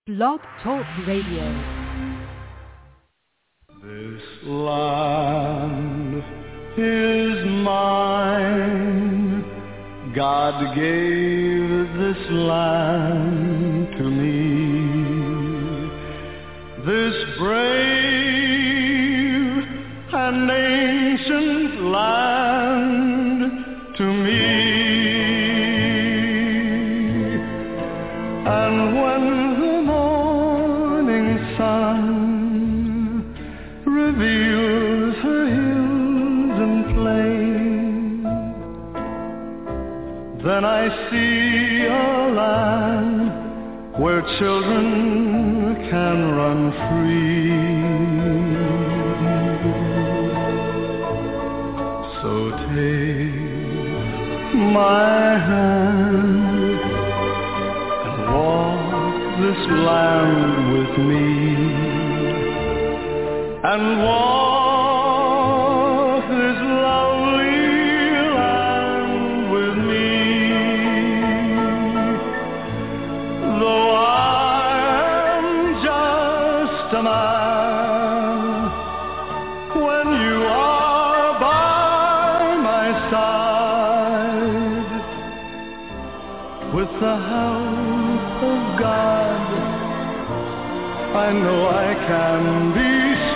Blog Talk Radio. This land is mine. God gave this land to me. This brave and ancient land to me. And when the morning sun reveals her hills and plains, then I see a land where children can run free. So take my hand and walk this land with me, and walk this lovely land with me. Though I am just a man, when you are by my side, with the help of God, I know I can be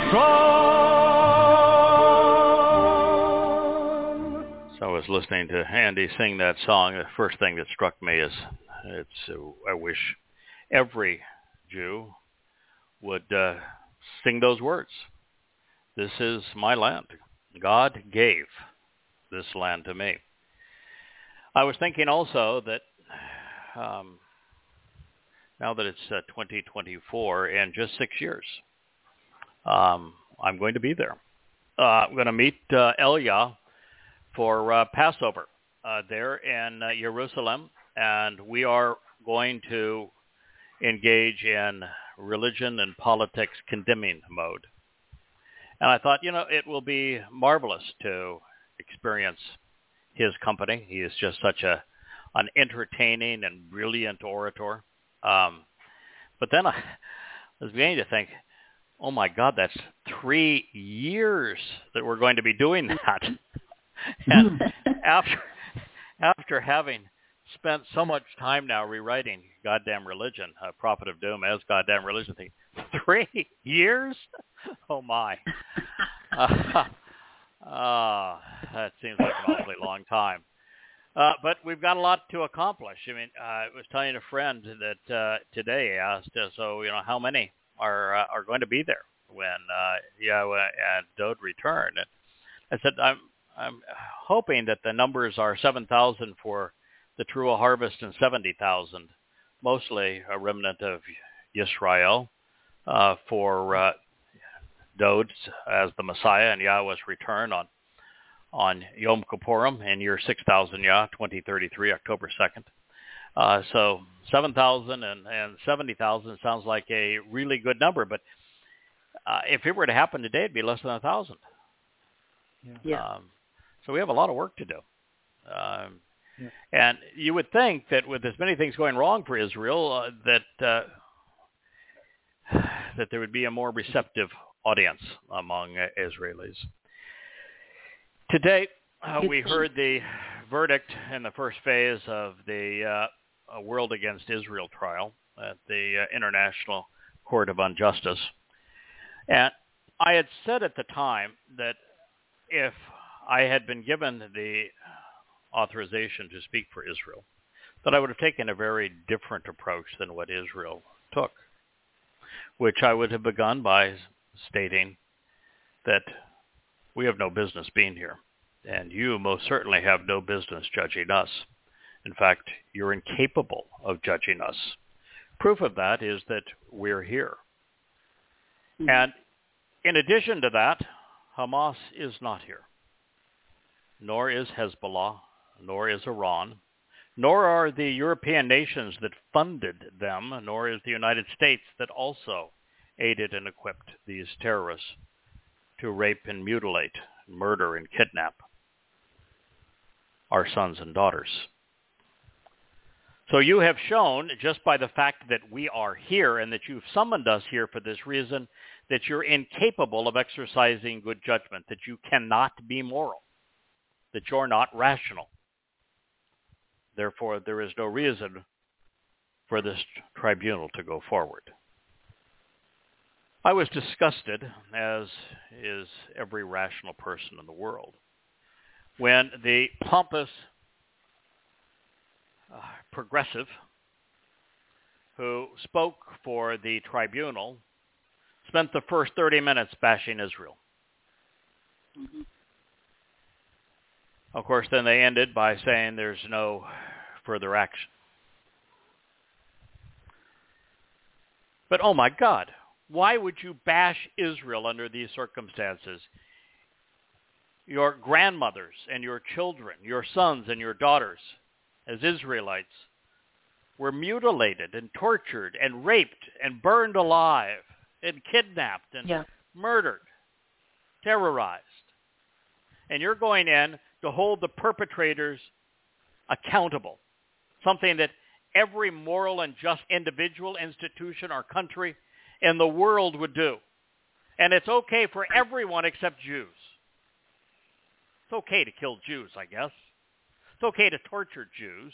strong. So I was listening to Andy sing that song. The first thing that struck me is I wish every Jew would sing those words. This is my land. God gave this land to me. I was thinking also that now that it's 2024, in just 6 years, I'm going to be there. I'm going to meet Elia for Passover there in Jerusalem, and we are going to engage in religion and politics condemning mode. And I thought, it will be marvelous to experience his company. He is just such an entertaining and brilliant orator. But then I was beginning to think, oh my God, that's 3 years that we're going to be doing that. And after having spent so much time now rewriting Goddamn Religion, Prophet of Doom as Goddamn Religion, thing, 3 years? Oh my. That seems like an awfully long time. But we've got a lot to accomplish. I mean, I was telling a friend that today asked, how many are going to be there when Yahweh and Dode return? And I said, I'm hoping that the numbers are 7,000 for the true harvest and 70,000, mostly a remnant of Yisrael for Dode as the Messiah and Yahweh's return on Yom Kippurim in year 6000 2033, October 2nd. So 7,000 and 70,000 sounds like a really good number, but if it were to happen today, it'd be less than 1,000. Yeah. So we have a lot of work to do. And you would think that with as many things going wrong for Israel, that there would be a more receptive audience among Israelis. Today, we heard the verdict in the first phase of the World Against Israel trial at the International Court of Injustice. And I had said at the time that if I had been given the authorization to speak for Israel, that I would have taken a very different approach than what Israel took, which I would have begun by stating that we have no business being here, and you most certainly have no business judging us. In fact, you're incapable of judging us. Proof of that is that we're here. And in addition to that, Hamas is not here, nor is Hezbollah, nor is Iran, nor are the European nations that funded them, nor is the United States that also aided and equipped these terrorists to rape and mutilate, murder and kidnap our sons and daughters. So you have shown, just by the fact that we are here and that you've summoned us here for this reason, that you're incapable of exercising good judgment, that you cannot be moral, that you're not rational. Therefore, there is no reason for this tribunal to go forward. I was disgusted, as is every rational person in the world, when the pompous progressive who spoke for the tribunal spent the first 30 minutes bashing Israel. Mm-hmm. Of course, then they ended by saying there's no further action. But oh my God, why would you bash Israel under these circumstances? Your grandmothers and your children, your sons and your daughters, as Israelites, were mutilated and tortured and raped and burned alive and kidnapped and murdered, terrorized. And you're going in to hold the perpetrators accountable, something that every moral and just individual, institution, or country in the world would do. And it's okay for everyone except Jews. It's okay to kill Jews, I guess. It's okay to torture Jews.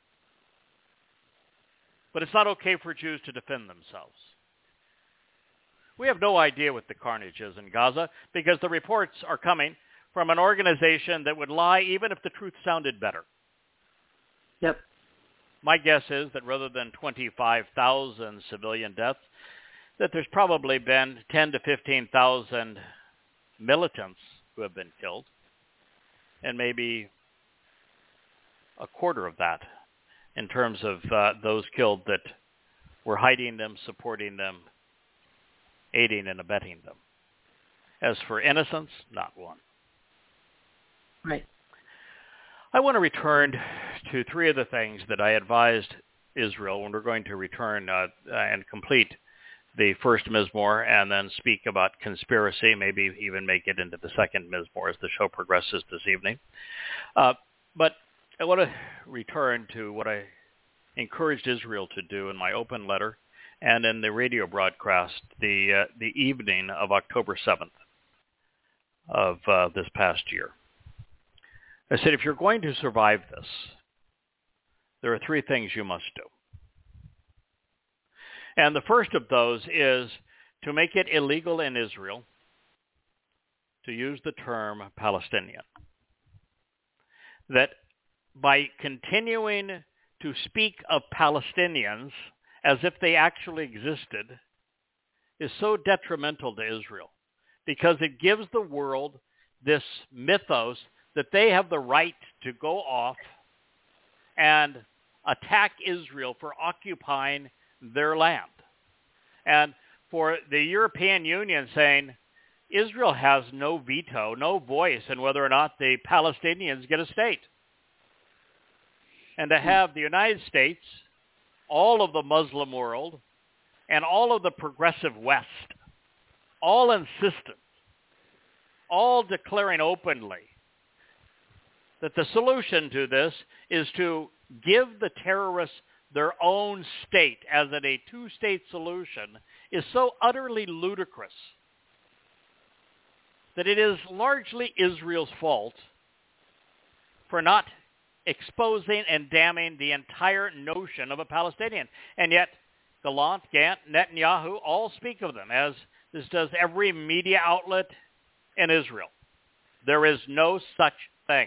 But it's not okay for Jews to defend themselves. We have no idea what the carnage is in Gaza because the reports are coming from an organization that would lie even if the truth sounded better. Yep. My guess is that rather than 25,000 civilian deaths, that there's probably been 10 to 15,000 militants who have been killed, and maybe a quarter of that in terms of those killed that were hiding them, supporting them, aiding and abetting them. As for innocents, not one. Right. I want to return to three of the things that I advised Israel when we're going to return and complete the first Mizmor and then speak about conspiracy, maybe even make it into the second Mizmor as the show progresses this evening. But I want to return to what I encouraged Israel to do in my open letter and in the radio broadcast the evening of October 7th of this past year. I said, if you're going to survive this, there are three things you must do. And the first of those is to make it illegal in Israel to use the term Palestinian. That by continuing to speak of Palestinians as if they actually existed is so detrimental to Israel because it gives the world this mythos that they have the right to go off and attack Israel for occupying their land. And for the European Union saying Israel has no veto, no voice in whether or not the Palestinians get a state. And to have the United States, all of the Muslim world, and all of the progressive West, all insistent, all declaring openly that the solution to this is to give the terrorists their own state as in a two-state solution is so utterly ludicrous that it is largely Israel's fault for not exposing and damning the entire notion of a Palestinian. And yet, Gallant, Gant, Netanyahu all speak of them, as this does every media outlet in Israel. There is no such thing.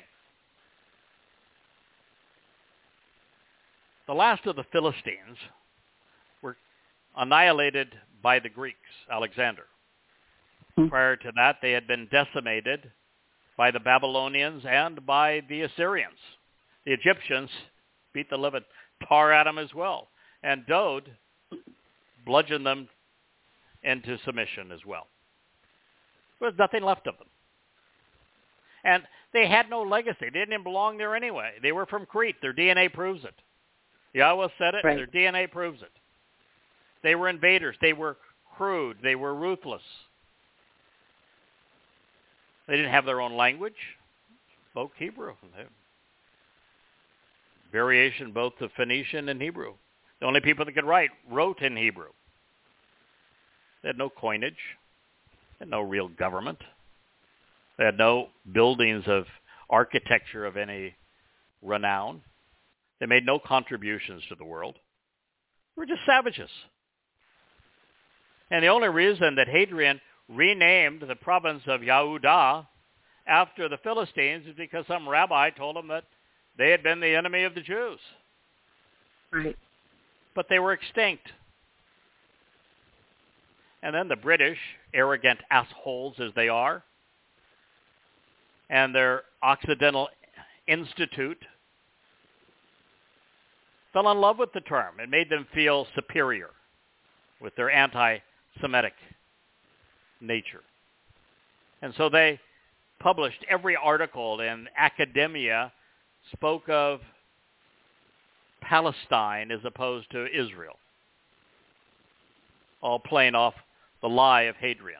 The last of the Philistines were annihilated by the Greeks, Alexander. Prior to that, they had been decimated by the Babylonians and by the Assyrians. The Egyptians beat the living tar at them as well. And Dode bludgeoned them into submission as well. There was nothing left of them. And they had no legacy. They didn't even belong there anyway. They were from Crete. Their DNA proves it. Yahweh said it. Right. Their DNA proves it. They were invaders. They were crude. They were ruthless. They didn't have their own language. Spoke Hebrew. variation both of Phoenician and Hebrew. The only people that could write wrote in Hebrew. They had no coinage. They had no real government. They had no buildings of architecture of any renown. They made no contributions to the world. They were just savages. And the only reason that Hadrian renamed the province of Yehuda after the Philistines is because some rabbi told him that they had been the enemy of the Jews. Right. But they were extinct. And then the British, arrogant assholes as they are, and their Occidental Institute fell in love with the term. It made them feel superior with their anti-Semitic nature. And so they published every article in academia spoke of Palestine as opposed to Israel, all playing off the lie of Hadrian.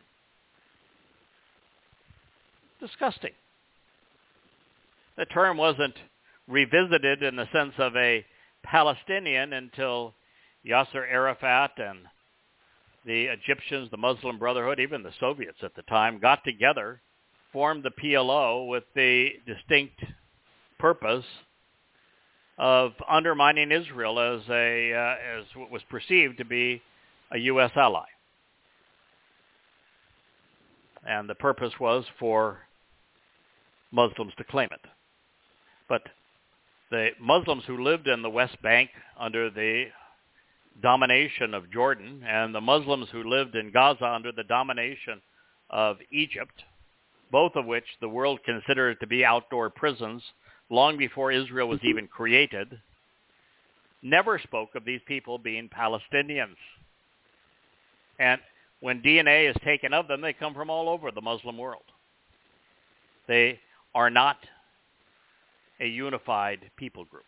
Disgusting. The term wasn't revisited in the sense of a Palestinian until Yasser Arafat and the Egyptians, the Muslim Brotherhood, even the Soviets at the time, got together, formed the PLO with the distinct purpose of undermining Israel as what was perceived to be a U.S. ally. And the purpose was for Muslims to claim it. But the Muslims who lived in the West Bank under the domination of Jordan and the Muslims who lived in Gaza under the domination of Egypt, both of which the world considered to be outdoor prisons long before Israel was even created, never spoke of these people being Palestinians. And when DNA is taken of them, they come from all over the Muslim world. They are not a unified people group.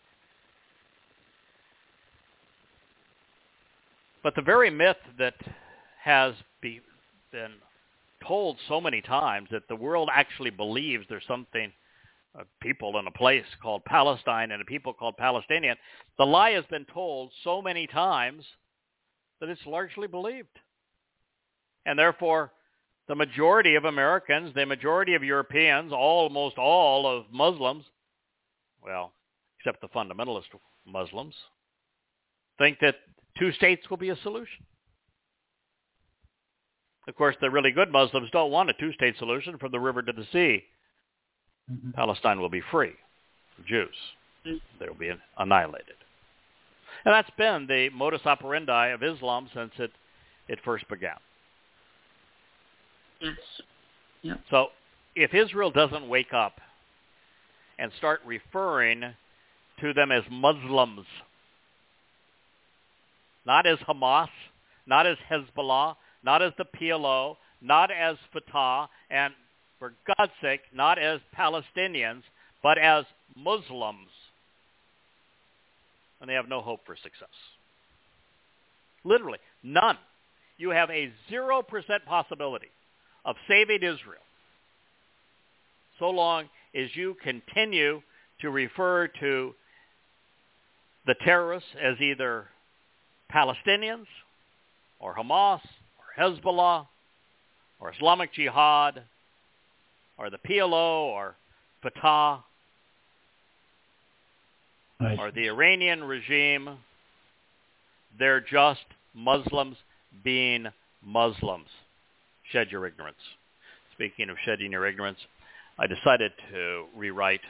But the very myth that has been told so many times that the world actually believes there's something, people in a place called Palestine and a people called Palestinian, the lie has been told so many times that it's largely believed. And therefore, the majority of Americans, the majority of Europeans, almost all of Muslims, well, except the fundamentalist Muslims, think that two states will be a solution. Of course, the really good Muslims don't want a two-state solution from the river to the sea. Mm-hmm. Palestine will be free of Jews. They will be annihilated. And that's been the modus operandi of Islam since it first began. Yes. Yep. So if Israel doesn't wake up and start referring to them as Muslims, not as Hamas, not as Hezbollah, not as the PLO, not as Fatah, and for God's sake, not as Palestinians, but as Muslims, and they have no hope for success. Literally, none. You have a 0% possibility of saving Israel so long as you continue to refer to the terrorists as either Palestinians or Hamas or Hezbollah or Islamic Jihad or the PLO or Fatah or the Iranian regime. They're just Muslims being Muslims. Shed your ignorance. Speaking of shedding your ignorance, I decided to rewrite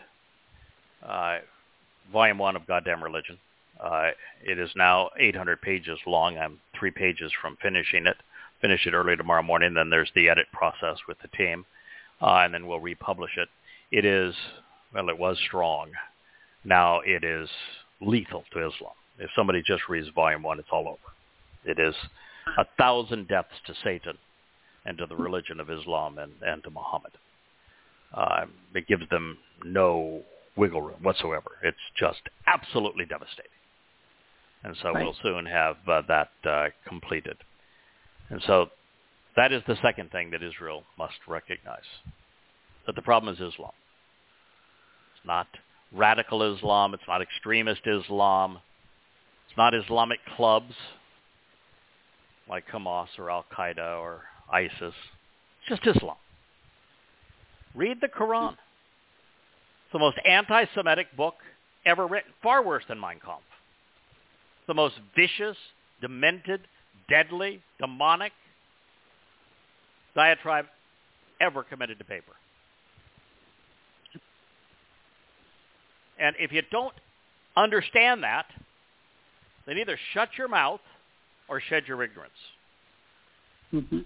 Volume 1 of Goddamn Religion. It is now 800 pages long. I'm 3 pages from finishing it. Finish it early tomorrow morning. Then there's the edit process with the team. And then we'll republish it. It is, well, it was strong. Now it is lethal to Islam. If somebody just reads Volume 1, it's all over. It is 1,000 deaths to Satan and to the religion of Islam and to Muhammad. It gives them no wiggle room whatsoever. It's just absolutely devastating. And so we'll soon have that completed. And so that is the second thing that Israel must recognize, that the problem is Islam. It's not radical Islam. It's not extremist Islam. It's not Islamic clubs like Hamas or Al-Qaeda or ISIS. It's just Islam. Read the Quran. It's the most anti-Semitic book ever written, far worse than Mein Kampf. The most vicious, demented, deadly, demonic diatribe ever committed to paper. And if you don't understand that, then either shut your mouth or shed your ignorance. Mm-hmm.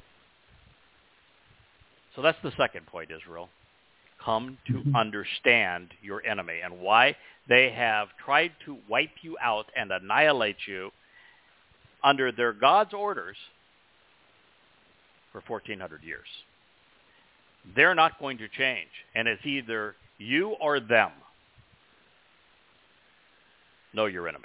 So that's the second point, Israel. Come to understand your enemy and why they have tried to wipe you out and annihilate you under their God's orders for 1,400 years. They're not going to change, and it's either you or them. Know your enemy.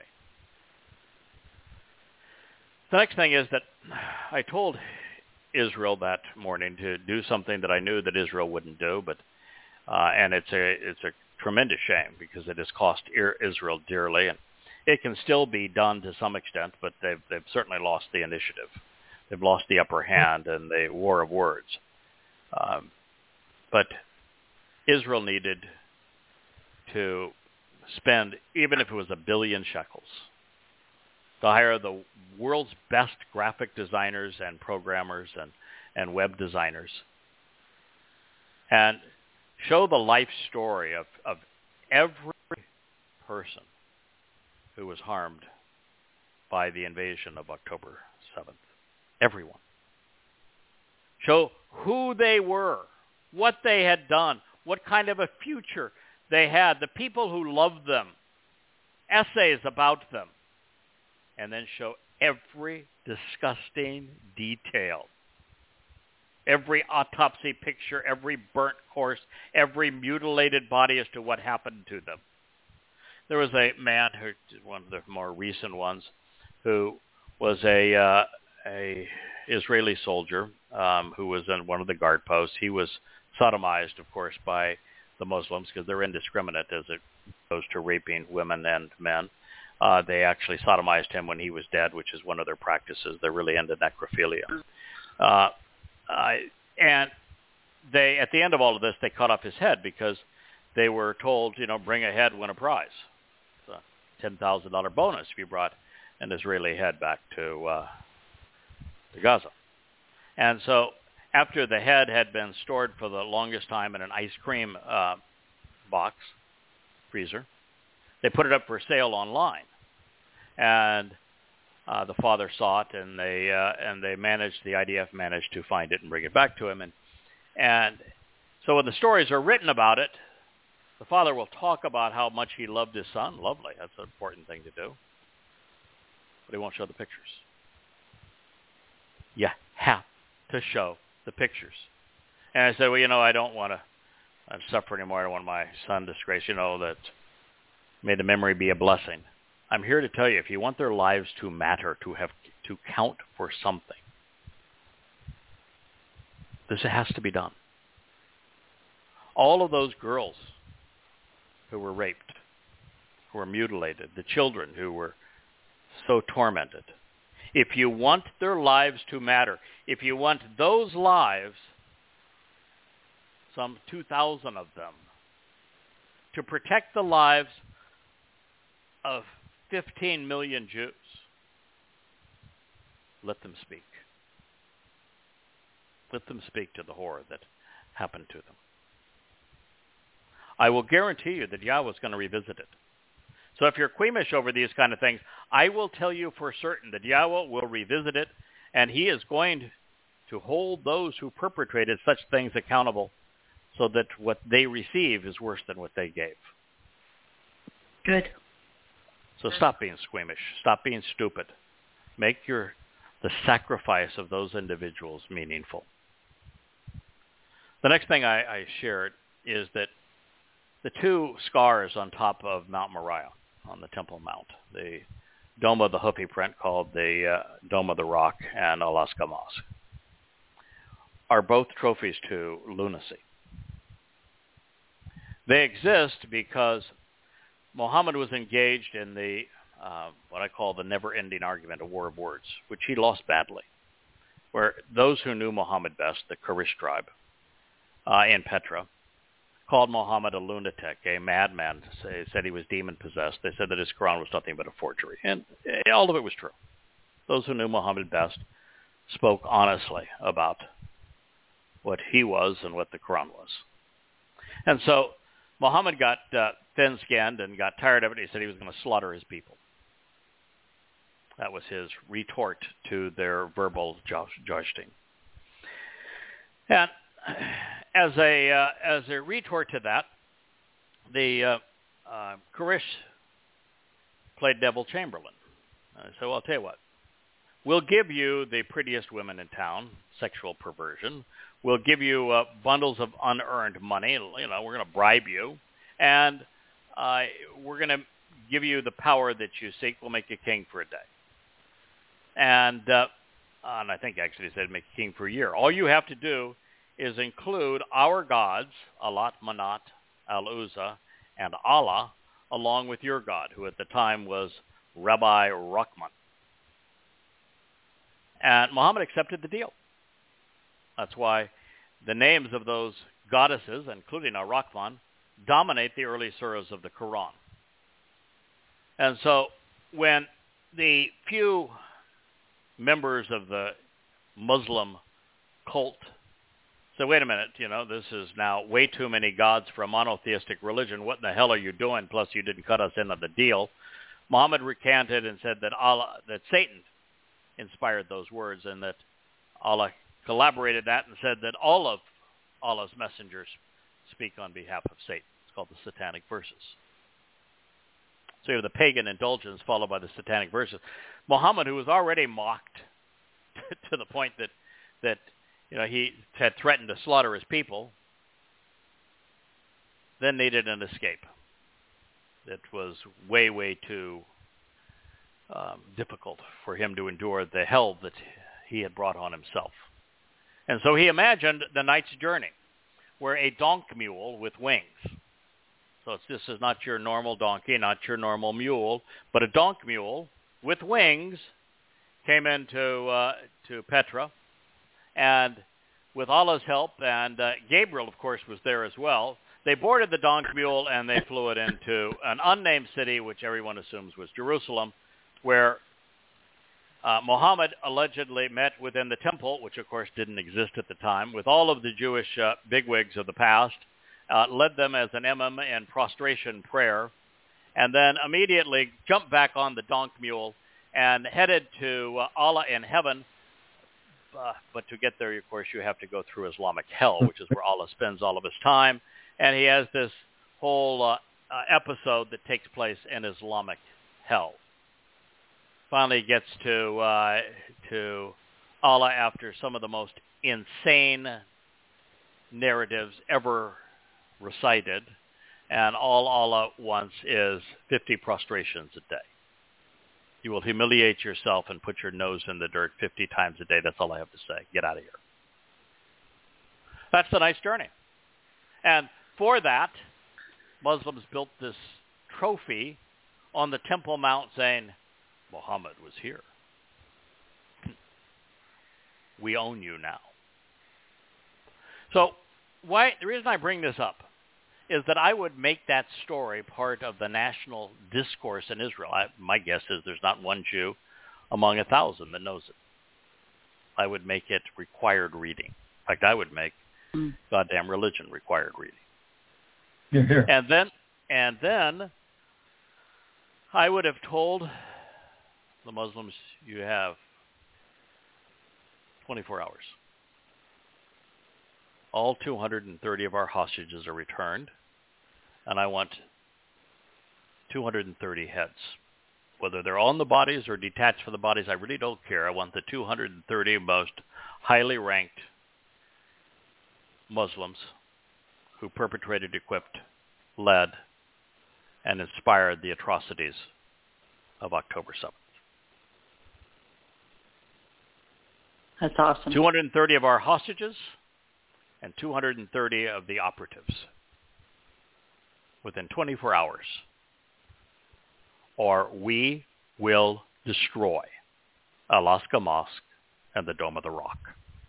The next thing is that I told Israel that morning to do something that I knew that Israel wouldn't do, but and it's a tremendous shame because it has cost Israel dearly, and it can still be done to some extent, but they've certainly lost the initiative. They've lost the upper hand in the war of words. But Israel needed to spend, even if it was $1 billion shekels, to hire the world's best graphic designers and programmers and web designers, and show the life story of every person who was harmed by the invasion of October 7th. Everyone. Show who they were, what they had done, what kind of a future they had, the people who loved them, essays about them, and then show every disgusting detail. Every autopsy picture, every burnt corpse, every mutilated body as to what happened to them. There was a man, who, one of the more recent ones, who was a Israeli soldier who was in one of the guard posts. He was sodomized, of course, by the Muslims because they're indiscriminate as it goes to raping women and men. They actually sodomized him when he was dead, which is one of their practices. They're really into necrophilia. And they, at the end of all of this, they cut off his head because they were told, bring a head, win a prize. It's a $10,000 bonus if you brought an Israeli head back to Gaza. And so after the head had been stored for the longest time in an ice cream box, freezer, they put it up for sale online. And the father saw it, and the IDF managed to find it and bring it back to him. And so when the stories are written about it, the father will talk about how much he loved his son. Lovely. That's an important thing to do. But he won't show the pictures. You have to show the pictures. And I said, well, I don't want to suffer anymore. I don't want my son disgraced, that may the memory be a blessing. I'm here to tell you, if you want their lives to matter, to count for something, this has to be done. All of those girls who were raped, who were mutilated, the children who were so tormented, if you want their lives to matter, if you want those lives, some 2,000 of them, to protect the lives of 15 million Jews, let them speak. Let them speak to the horror that happened to them. I will guarantee you that Yahweh is going to revisit it. So if you're squeamish over these kind of things, I will tell you for certain that Yahweh will revisit it, and he is going to hold those who perpetrated such things accountable so that what they receive is worse than what they gave. Good. So stop being squeamish. Stop being stupid. Make the sacrifice of those individuals meaningful. The next thing I shared is that the two scars on top of Mount Moriah, on the Temple Mount, the Dome of the Hupi print called the Dome of the Rock and Alaska Mosque, are both trophies to lunacy. They exist because Muhammad was engaged in the what I call the never-ending argument, a war of words, which he lost badly, where those who knew Muhammad best, the Quraysh tribe in Petra, called Muhammad a lunatic, a madman, said he was demon-possessed. They said that his Quran was nothing but a forgery, and all of it was true. Those who knew Muhammad best spoke honestly about what he was and what the Quran was. And so Muhammad got thin-skinned and got tired of it. He said he was going to slaughter his people. That was his retort to their verbal jousting. And as a retort to that, the Quraysh played devil chamberlain. So I'll tell you what. We'll give you the prettiest women in town, sexual perversion. We'll give you bundles of unearned money. You know, we're going to bribe you. And we're going to give you the power that you seek. We'll make you king for a day. And I think actually he said make you king for a year. All you have to do is include our gods, Alat, Manat, Al-Uzza, and Allah, along with your God, who at the time was Rabbi Rahman. And Muhammad accepted the deal. That's why the names of those goddesses, including Ar-Rahman, dominate the early surahs of the Quran. And so when the few members of the Muslim cult said, wait a minute, you know, this is now way too many gods for a monotheistic religion. What in the hell are you doing? Plus you didn't cut us into the deal. Muhammad recanted and said that that Satan inspired those words and that Allah collaborated that and said that all of Allah's messengers speak on behalf of Satan. It's called the Satanic Verses. So you have the pagan indulgence followed by the Satanic Verses. Muhammad, who was already mocked to the point that you know he had threatened to slaughter his people, then needed an escape. It was way, way too difficult for him to endure the hell that he had brought on himself. And so he imagined the Knight's Journey, where a donk mule with wings. So this is not your normal donkey, not your normal mule, but a donk mule with wings came into to Petra, and with Allah's help, and Gabriel, of course, was there as well, they boarded the donk mule and they flew it into an unnamed city, which everyone assumes was Jerusalem, where Muhammad allegedly met within the temple, which of course didn't exist at the time, with all of the Jewish bigwigs of the past, led them as an imam in prostration prayer, and then immediately jumped back on the donk mule and headed to Allah in heaven. But to get there, of course, you have to go through Islamic hell, which is where Allah spends all of his time. And he has this whole episode that takes place in Islamic hell. Finally gets to Allah after some of the most insane narratives ever recited, and all Allah wants is 50 prostrations a day. You will humiliate yourself and put your nose in the dirt 50 times a day. That's all I have to say. Get out of here. That's the Knight's Journey. And for that, Muslims built this trophy on the Temple Mount saying, Muhammad was here. We own you now. So the reason I bring this up is that I would make that story part of the national discourse in Israel. My guess is there's not one Jew among 1,000 that knows it. I would make it required reading. In fact, I would make goddamn religion required reading. Here. And then I would have told the Muslims, you have 24 hours. All 230 of our hostages are returned, and I want 230 heads. Whether they're on the bodies or detached from the bodies, I really don't care. I want the 230 most highly ranked Muslims who perpetrated, equipped, led, and inspired the atrocities of October 7th. That's awesome. 230 of our hostages and 230 of the operatives within 24 hours. or we will destroy Alaska Mosque and the Dome of the Rock.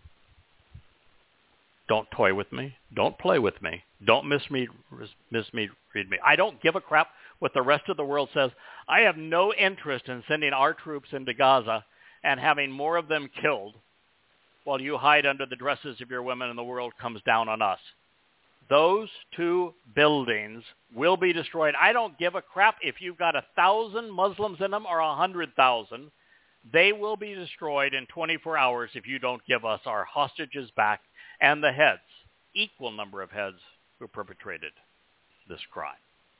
Don't toy with me. Don't play with me. Don't misread me. I don't give a crap what the rest of the world says. I have no interest in sending our troops into Gaza and having more of them killed while you hide under the dresses of your women and the world comes down on us. Those two buildings will be destroyed. I don't give a crap if you've got 1,000 Muslims in them or 100,000. They will be destroyed in 24 hours if you don't give us our hostages back and the heads, equal number of heads who perpetrated this crime.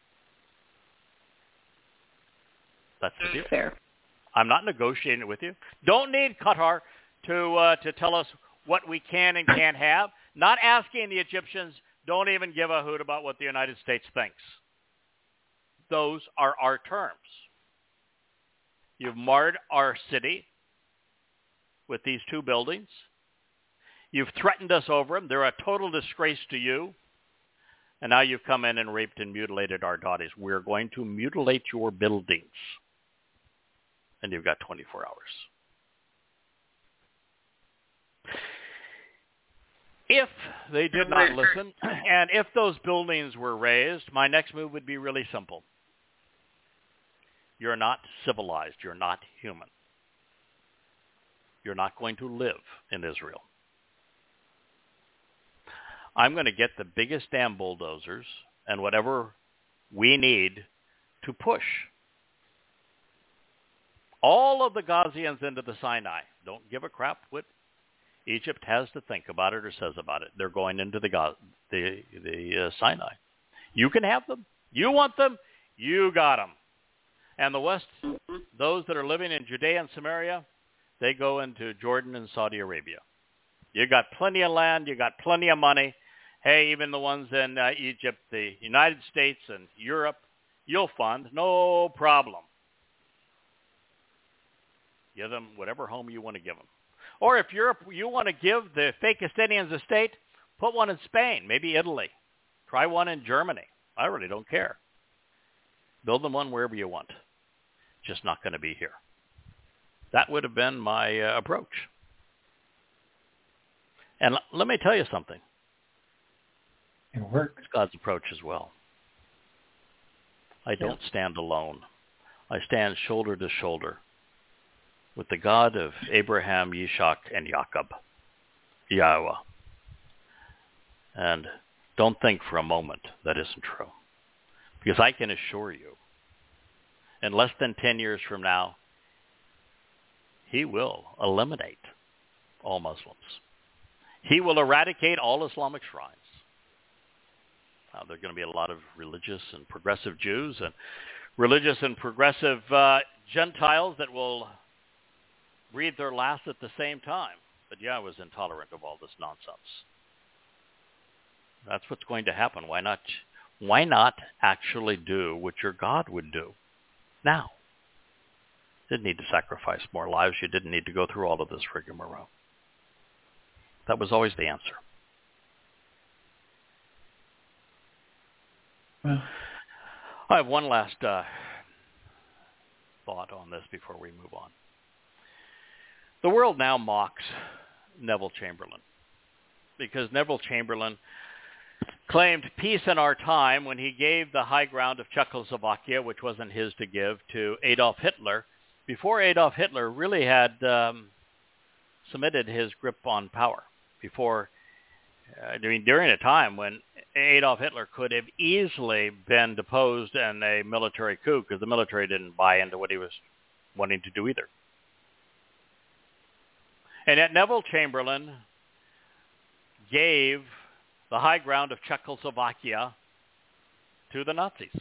That's the deal. Fair. I'm not negotiating it with you. Don't need Qatar to tell us what we can and can't have. Not asking the Egyptians. Don't even give a hoot about what the United States thinks. Those are our terms. You've marred our city with these two buildings. You've threatened us over them. They're a total disgrace to you. And now you've come in and raped and mutilated our daughters. We're going to mutilate your buildings. And you've got 24 hours. If they did not listen, and if those buildings were razed, my next move would be really simple. You're not civilized. You're not human. You're not going to live in Israel. I'm going to get the biggest damn bulldozers and whatever we need to push all of the Gazians into the Sinai. Don't give a crap what Egypt has to think about it or says about it. They're going into the Sinai. You can have them. You want them. You got them. And the West, those that are living in Judea and Samaria, they go into Jordan and Saudi Arabia. You got plenty of land. You got plenty of money. Hey, even the ones in Egypt, the United States and Europe, you'll fund. No problem. Give them whatever home you want to give them. Or if Europe, you want to give the fake Estonians a state, put one in Spain, maybe Italy. Try one in Germany. I really don't care. Build them one wherever you want. Just not going to be here. That would have been my approach. And let me tell you something. It worked. It's God's approach as well. I don't stand alone. I stand shoulder to shoulder with the God of Abraham, Yishak, and Jacob, Yahweh. And don't think for a moment that isn't true. Because I can assure you, in less than 10 years from now, he will eliminate all Muslims. He will eradicate all Islamic shrines. Now, there are going to be a lot of religious and progressive Jews and religious and progressive Gentiles that will breathe their last at the same time. But Yahweh was intolerant of all this nonsense. That's what's going to happen. Why not actually do what your God would do now? You didn't need to sacrifice more lives. You didn't need to go through all of this rigmarole. That was always the answer. Well, I have one last thought on this before we move on. The world now mocks Neville Chamberlain because Neville Chamberlain claimed peace in our time when he gave the high ground of Czechoslovakia, which wasn't his to give, to Adolf Hitler, before Adolf Hitler really had submitted his grip on power. During a time when Adolf Hitler could have easily been deposed in a military coup because the military didn't buy into what he was wanting to do either. And yet Neville Chamberlain gave the high ground of Czechoslovakia to the Nazis.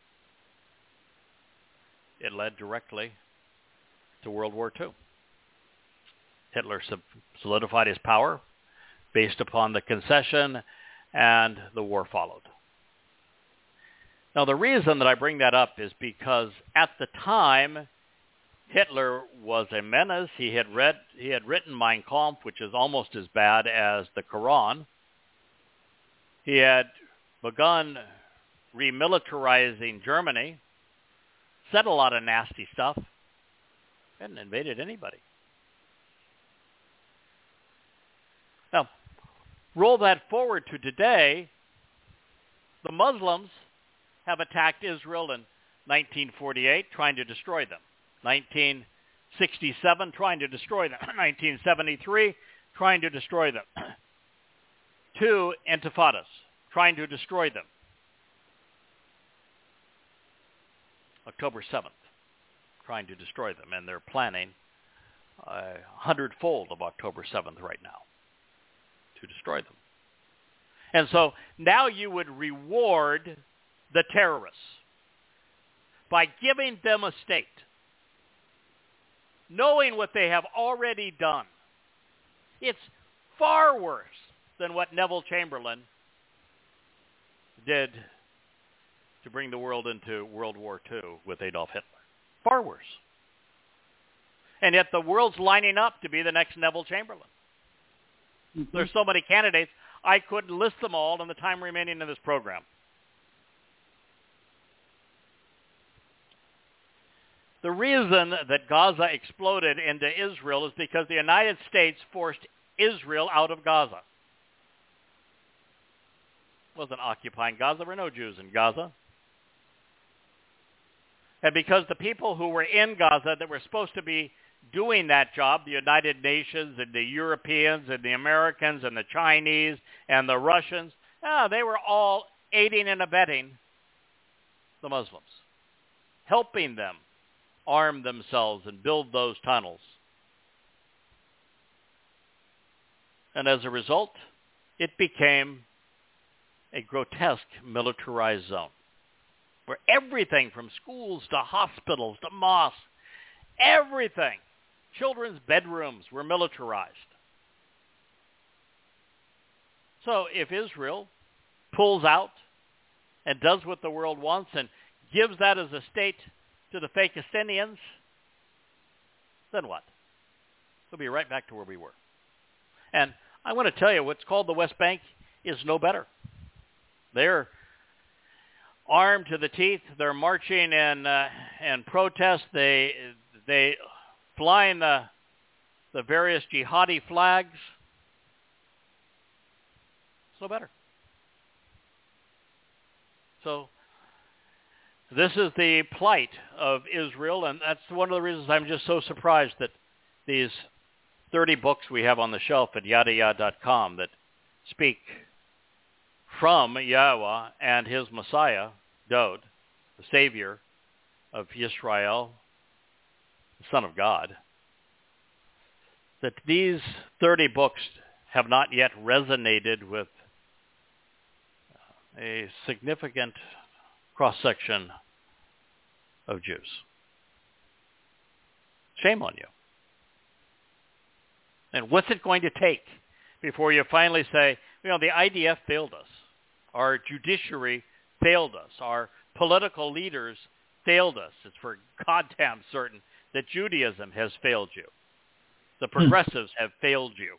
It led directly to World War II. Hitler solidified his power based upon the concession, and the war followed. Now, the reason that I bring that up is because at the time, Hitler was a menace. He had written Mein Kampf, which is almost as bad as the Quran. He had begun remilitarizing Germany, said a lot of nasty stuff. They hadn't invaded anybody. Now, roll that forward to today. The Muslims have attacked Israel in 1948, trying to destroy them. 1967, trying to destroy them. 1973, trying to destroy them. 2 intifadas, trying to destroy them. October 7th, trying to destroy them, and they're planning 100-fold of October 7th right now to destroy them. And so now you would reward the terrorists by giving them a state, knowing what they have already done. It's far worse than what Neville Chamberlain did to bring the world into World War II with Adolf Hitler. Far worse. And yet the world's lining up to be the next Neville Chamberlain. Mm-hmm. There's so many candidates, I couldn't list them all in the time remaining in this program. The reason that Gaza exploded into Israel is because the United States forced Israel out of Gaza. It wasn't occupying Gaza. There were no Jews in Gaza. And because the people who were in Gaza that were supposed to be doing that job, the United Nations and the Europeans and the Americans and the Chinese and the Russians, they were all aiding and abetting the Muslims, helping them arm themselves and build those tunnels. And as a result, it became a grotesque militarized zone where everything from schools to hospitals to mosques, everything, children's bedrooms were militarized. So if Israel pulls out and does what the world wants and gives that as a state to the Fakistinians, then what? We'll be right back to where we were. And I want to tell you, what's called the West Bank is no better. They're armed to the teeth. They're marching in protest. They flying the various jihadi flags. It's no better. So this is the plight of Israel, and that's one of the reasons I'm just so surprised that these 30 books we have on the shelf at yadayah.com that speak from Yahweh and his Messiah, Dod, the Savior of Israel, the Son of God, that these 30 books have not yet resonated with a significant cross-section of Jews. Shame on you. And what's it going to take before you finally say, the IDF failed us. Our judiciary failed us. Our political leaders failed us. It's for goddamn certain that Judaism has failed you. The progressives have failed you.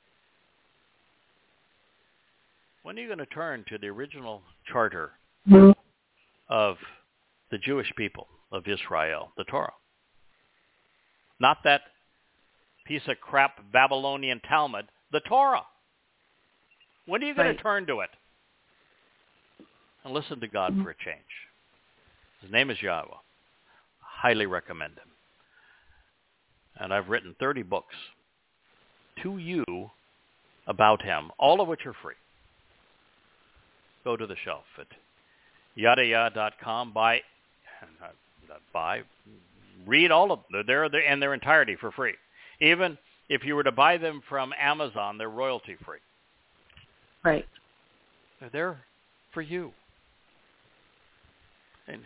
When are you going to turn to the original charter of the Jewish people of Israel, the Torah? Not that piece of crap Babylonian Talmud, the Torah. When are you going to turn to it? And listen to God for a change. His name is Yahweh. I highly recommend him. And I've written 30 books to you about him, all of which are free. Go to the shelf at yadayah.com. Read all of them. They're in their entirety for free. Even if you were to buy them from Amazon, they're royalty free. Right. They're there for you. And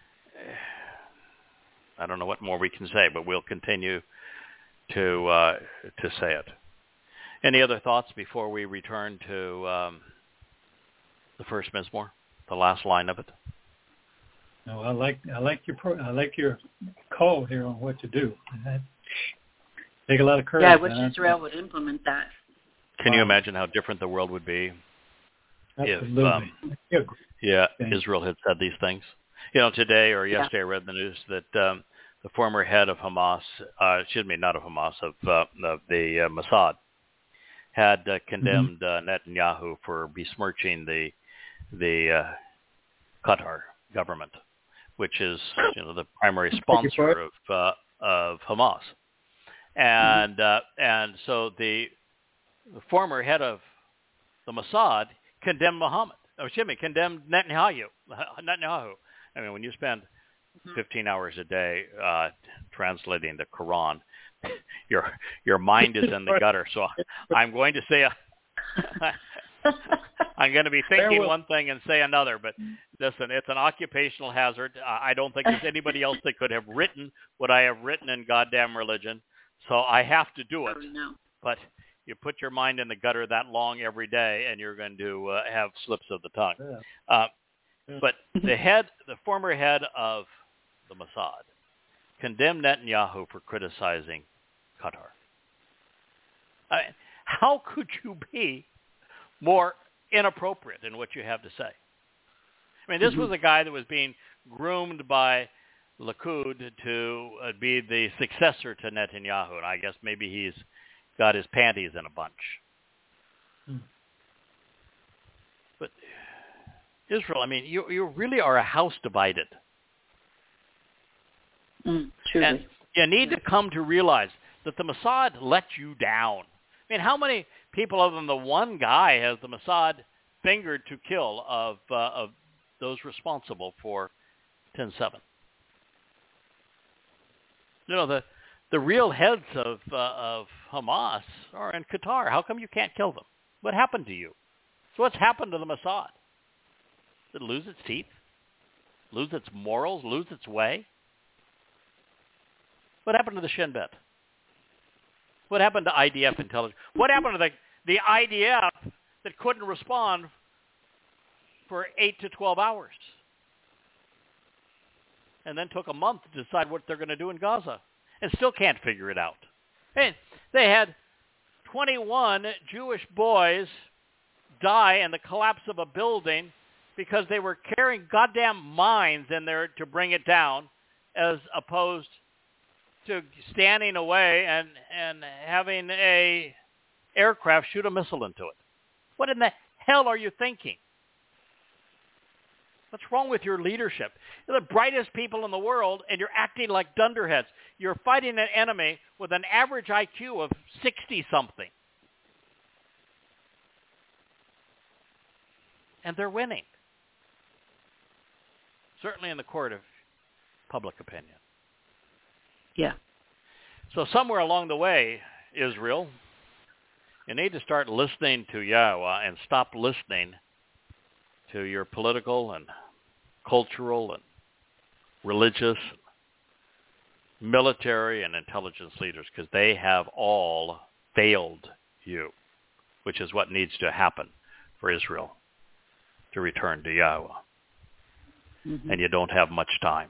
I don't know what more we can say, but we'll continue to say it. Any other thoughts before we return to the first Mizmor, the last line of it? No, I like your call here on what to do. Take a lot of courage. Yeah, I wish Israel would implement that. Can you imagine how different the world would be if Israel had said these things? Today or yesterday I read the news that the former head of Hamas, not of Hamas, of the Mossad, had condemned Netanyahu for besmirching the Qatar government, which is the primary sponsor of Hamas, and so the former head of the Mossad condemned condemned Netanyahu. I mean, when you spend 15 hours a day translating the Quran, your mind is in the gutter. So I'm going to say I'm going to be thinking one thing and say another. But listen, it's an occupational hazard. I don't think there's anybody else that could have written what I have written in goddamn religion. So I have to do it. But you put your mind in the gutter that long every day, and you're going to have slips of the tongue. But the former head of the Mossad, condemned Netanyahu for criticizing Qatar. How could you be more inappropriate in what you have to say? I mean, this was a guy that was being groomed by Likud to be the successor to Netanyahu, and I guess maybe he's got his panties in a bunch. But Israel, I mean, you really are a house divided. Truly. And you need to come to realize that the Mossad let you down. I mean, how many people other than the one guy has the Mossad fingered to kill of those responsible for 10/7? The real heads of Hamas are in Qatar. How come you can't kill them? What happened to you? So what's happened to the Mossad? Did it lose its teeth? Lose its morals? Lose its way? What happened to the Shin Bet? What happened to IDF intelligence? What happened to the IDF that couldn't respond for 8 to 12 hours? And then took a month to decide what they're going to do in Gaza. And still can't figure it out. And they had 21 Jewish boys die in the collapse of a building because they were carrying goddamn mines in there to bring it down, as opposed to standing away and having a aircraft shoot a missile into it. What in the hell are you thinking? What's wrong with your leadership? You're the brightest people in the world, and you're acting like dunderheads. You're fighting an enemy with an average IQ of 60-something. And they're winning. Certainly in the court of public opinion. Yeah. So somewhere along the way, Israel, you need to start listening to Yahweh and stop listening to your political and cultural and religious, military and intelligence leaders, because they have all failed you, which is what needs to happen for Israel to return to Yahweh. And you don't have much time.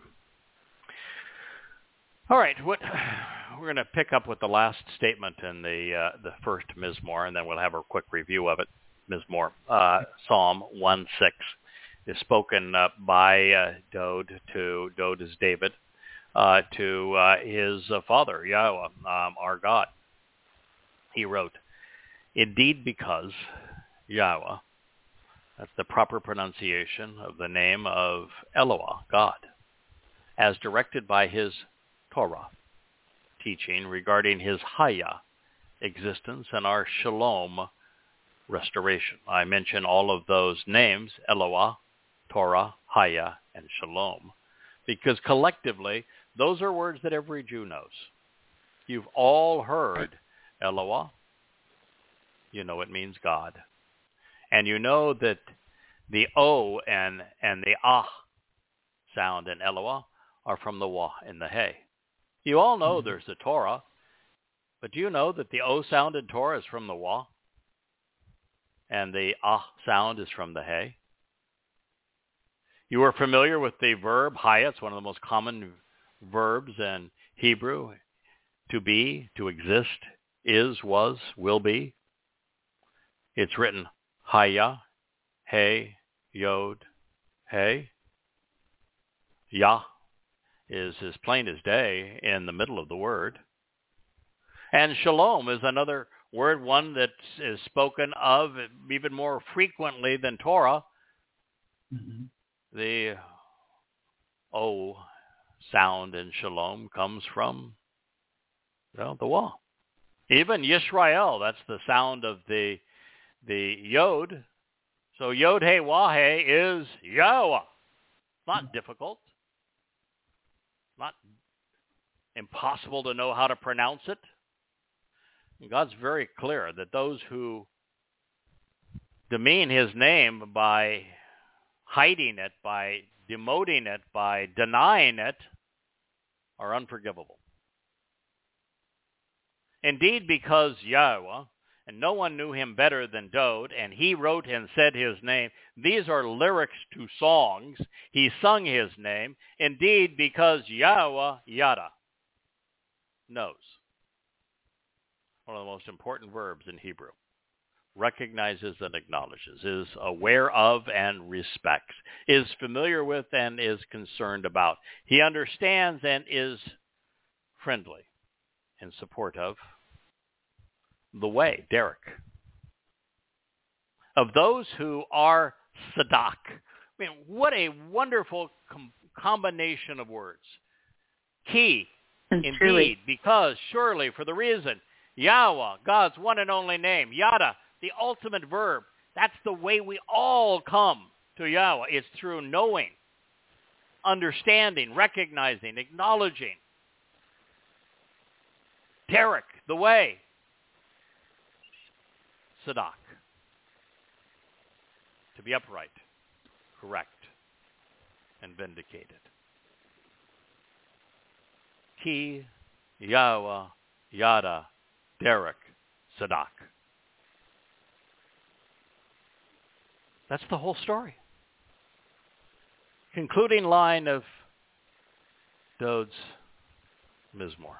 All right, we're going to pick up with the last statement in the first Mizmor, and then we'll have a quick review of it. Mizmor, Psalm 1:6 is spoken by Dod is David, to his father, Yahweh, our God. He wrote, "Indeed, because Yahweh," that's the proper pronunciation of the name of Eloah, God, as directed by his Torah, teaching regarding his Haya, existence, and our Shalom, restoration. I mention all of those names, Eloah, Torah, Haya, and Shalom, because collectively, those are words that every Jew knows. You've all heard Eloah. You know it means God. And you know that the O and the Ah sound in Eloah are from the Wah and the Hey. You all know there's the Torah, but do you know that the O sound in Torah is from the Wah? And the Ah sound is from the Hey? You are familiar with the verb Haya. It's one of the most common verbs in Hebrew. To be, to exist, is, was, will be. It's written Haya, Hey, Yod, Hey. Yah is as plain as day in the middle of the word. And shalom is another word, one that is spoken of even more frequently than Torah. Mm-hmm. The O sound in shalom comes from the Wah. Even Yisrael, that's the sound of the Yod. So Yod He Wah He is Yahweh. Not difficult. Not impossible to know how to pronounce it. And God's very clear that those who demean his name by hiding it, by demoting it, by denying it, are unforgivable. Indeed, because Yahweh, and no one knew him better than Dode, and he wrote and said his name. These are lyrics to songs. He sung his name. Indeed, because Yahweh, Yada, knows. One of the most important verbs in Hebrew. Recognizes and acknowledges, is aware of and respects, is familiar with and is concerned about. He understands and is friendly in support of the way, Derek. Of those who are Sadak. I mean, what a wonderful combination of words. Key, indeed, truly. because, surely, for the reason, Yahweh, God's one and only name, Yada, the ultimate verb. That's the way we all come to Yahweh. It's through knowing, understanding, recognizing, acknowledging. Derek, the way. Sadak. To be upright, correct, and vindicated. Ki, Yahweh, Yada, Derek, Sadak. That's the whole story. Concluding line of Dode's Mizmor.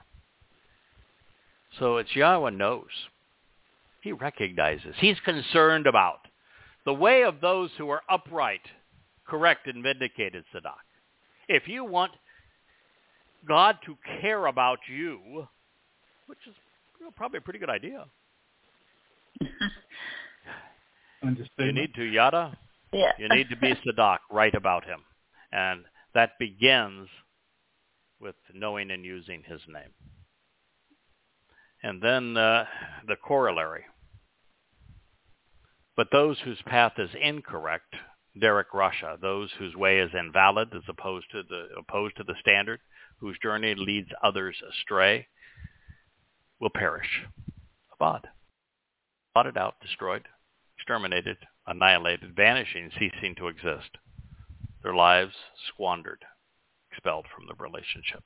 So it's Yahweh knows. He recognizes. He's concerned about the way of those who are upright, correct, and vindicated, Sadak. If you want God to care about you, which is probably a pretty good idea. You need to Yada. Yeah. You need to be Sadak, right about him. And that begins with knowing and using his name. And then the corollary. But those whose path is incorrect, Derek Rasha, those whose way is invalid as opposed to the standard, whose journey leads others astray, will perish. Abad. Blotted out, destroyed, exterminated, annihilated, vanishing, ceasing to exist. Their lives squandered, expelled from the relationship.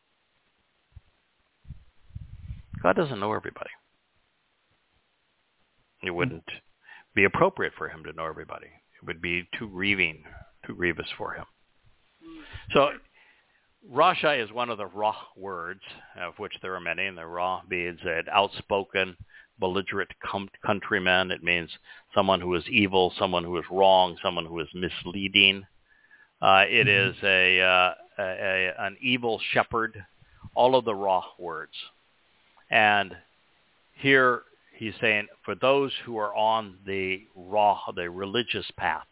God doesn't know everybody. It wouldn't be appropriate for him to know everybody. It would be too grievous for him. So Rasha is one of the Ra words, of which there are many, and the Ra means an outspoken, belligerent countryman. It means someone who is evil, someone who is wrong, someone who is misleading. It is an evil shepherd, all of the Ra words. And here he's saying, for those who are on the Ra, the religious path,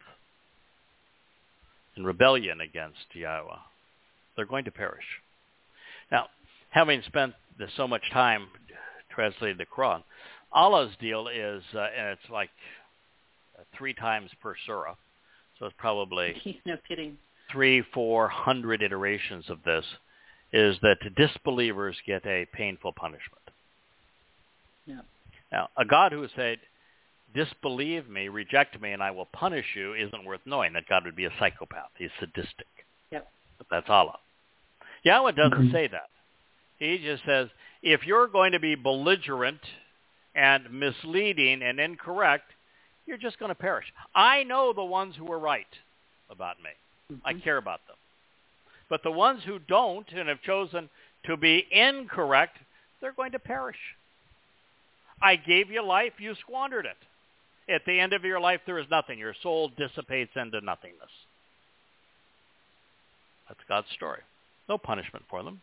in rebellion against Yahweh, they're going to perish. Now, having spent so much time translating the Quran, Allah's deal is, and it's like 3 times per surah, so it's probably no kidding. 300-400 iterations of this, is that disbelievers get a painful punishment. Yeah. Now, a God who said, disbelieve me, reject me, and I will punish you, isn't worth knowing. That God would be a psychopath. He's sadistic. Yep. But that's Allah. Yahweh doesn't say that. He just says, if you're going to be belligerent and misleading and incorrect, you're just going to perish. I know the ones who are right about me. Mm-hmm. I care about them. But the ones who don't and have chosen to be incorrect, they're going to perish. I gave you life, you squandered it. At the end of your life, there is nothing. Your soul dissipates into nothingness. That's God's story. No punishment for them.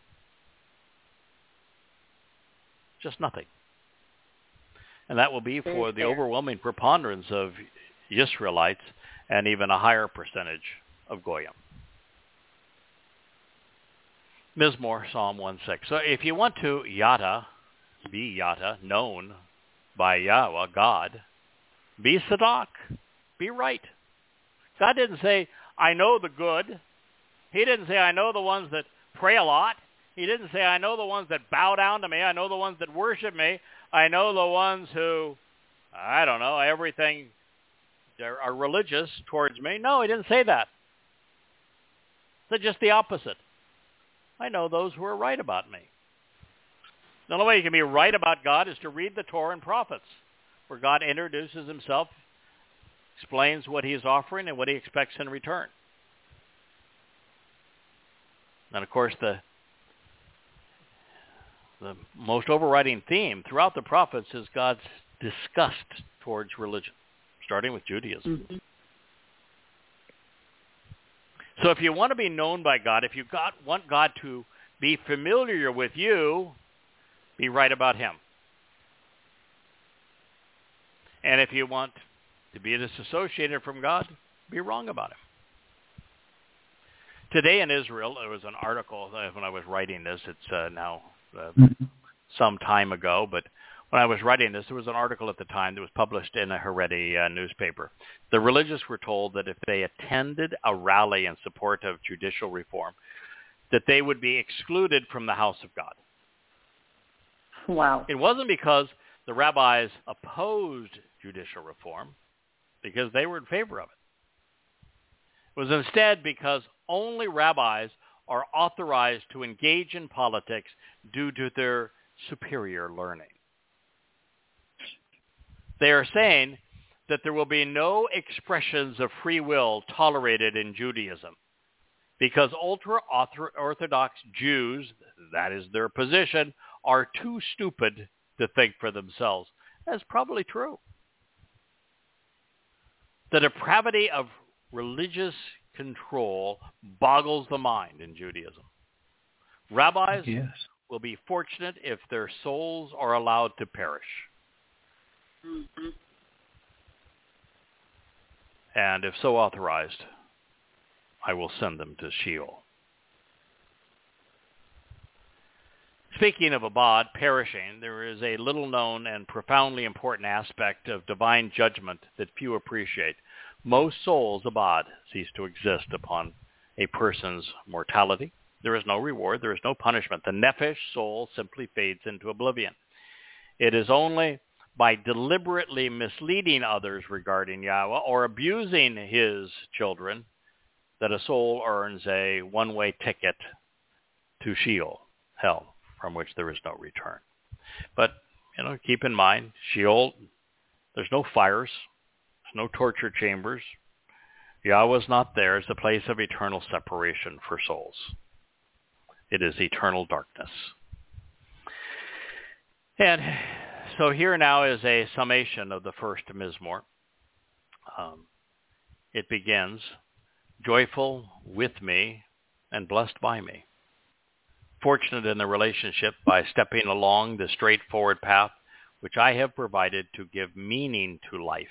Just nothing. And that will be for the overwhelming preponderance of Israelites and even a higher percentage of Goyim. Mizmor, Psalm 1:6. So if you want to be Yada, known by Yahweh, God, be Sadak, be right. God didn't say, I know the good. He didn't say, I know the ones that pray a lot. He didn't say, I know the ones that bow down to me. I know the ones that worship me. I know the ones who, I don't know, everything are religious towards me. No, he didn't say that. He said just the opposite. I know those who are right about me. The only way you can be right about God is to read the Torah and prophets, where God introduces himself, explains what he is offering and what he expects in return. And of course, the most overriding theme throughout the prophets is God's disgust towards religion, starting with Judaism. Mm-hmm. So if you want to be known by God, if you want God to be familiar with you, be right about him. And if you want to be disassociated from God, be wrong about him. Today in Israel, there was an article when I was writing this. It's now some time ago, but when I was writing this, there was an article at the time that was published in a Haredi newspaper. The religious were told that if they attended a rally in support of judicial reform, that they would be excluded from the house of God. Wow. It wasn't because the rabbis opposed judicial reform, because they were in favor of it. It was instead because only rabbis are authorized to engage in politics due to their superior learning. They are saying that there will be no expressions of free will tolerated in Judaism because ultra-Orthodox Jews, that is their position, are too stupid to think for themselves. That's probably true. The depravity of religious control boggles the mind in Judaism. Rabbis will be fortunate if their souls are allowed to perish. Mm-hmm. And if so authorized, I will send them to Sheol. Speaking of Abad, perishing, there is a little-known and profoundly important aspect of divine judgment that few appreciate. Most souls, Abad, cease to exist upon a person's mortality. There is no reward. There is no punishment. The nephesh soul simply fades into oblivion. It is only by deliberately misleading others regarding Yahweh or abusing his children that a soul earns a one-way ticket to Sheol, hell, from which there is no return. But, keep in mind, Sheol, there's no fires, there's no torture chambers. Yahweh's not there. It's the place of eternal separation for souls. It is eternal darkness. And so here now is a summation of the first Mizmor. It begins, joyful with me and blessed by me. Fortunate in the relationship by stepping along the straightforward path which I have provided to give meaning to life.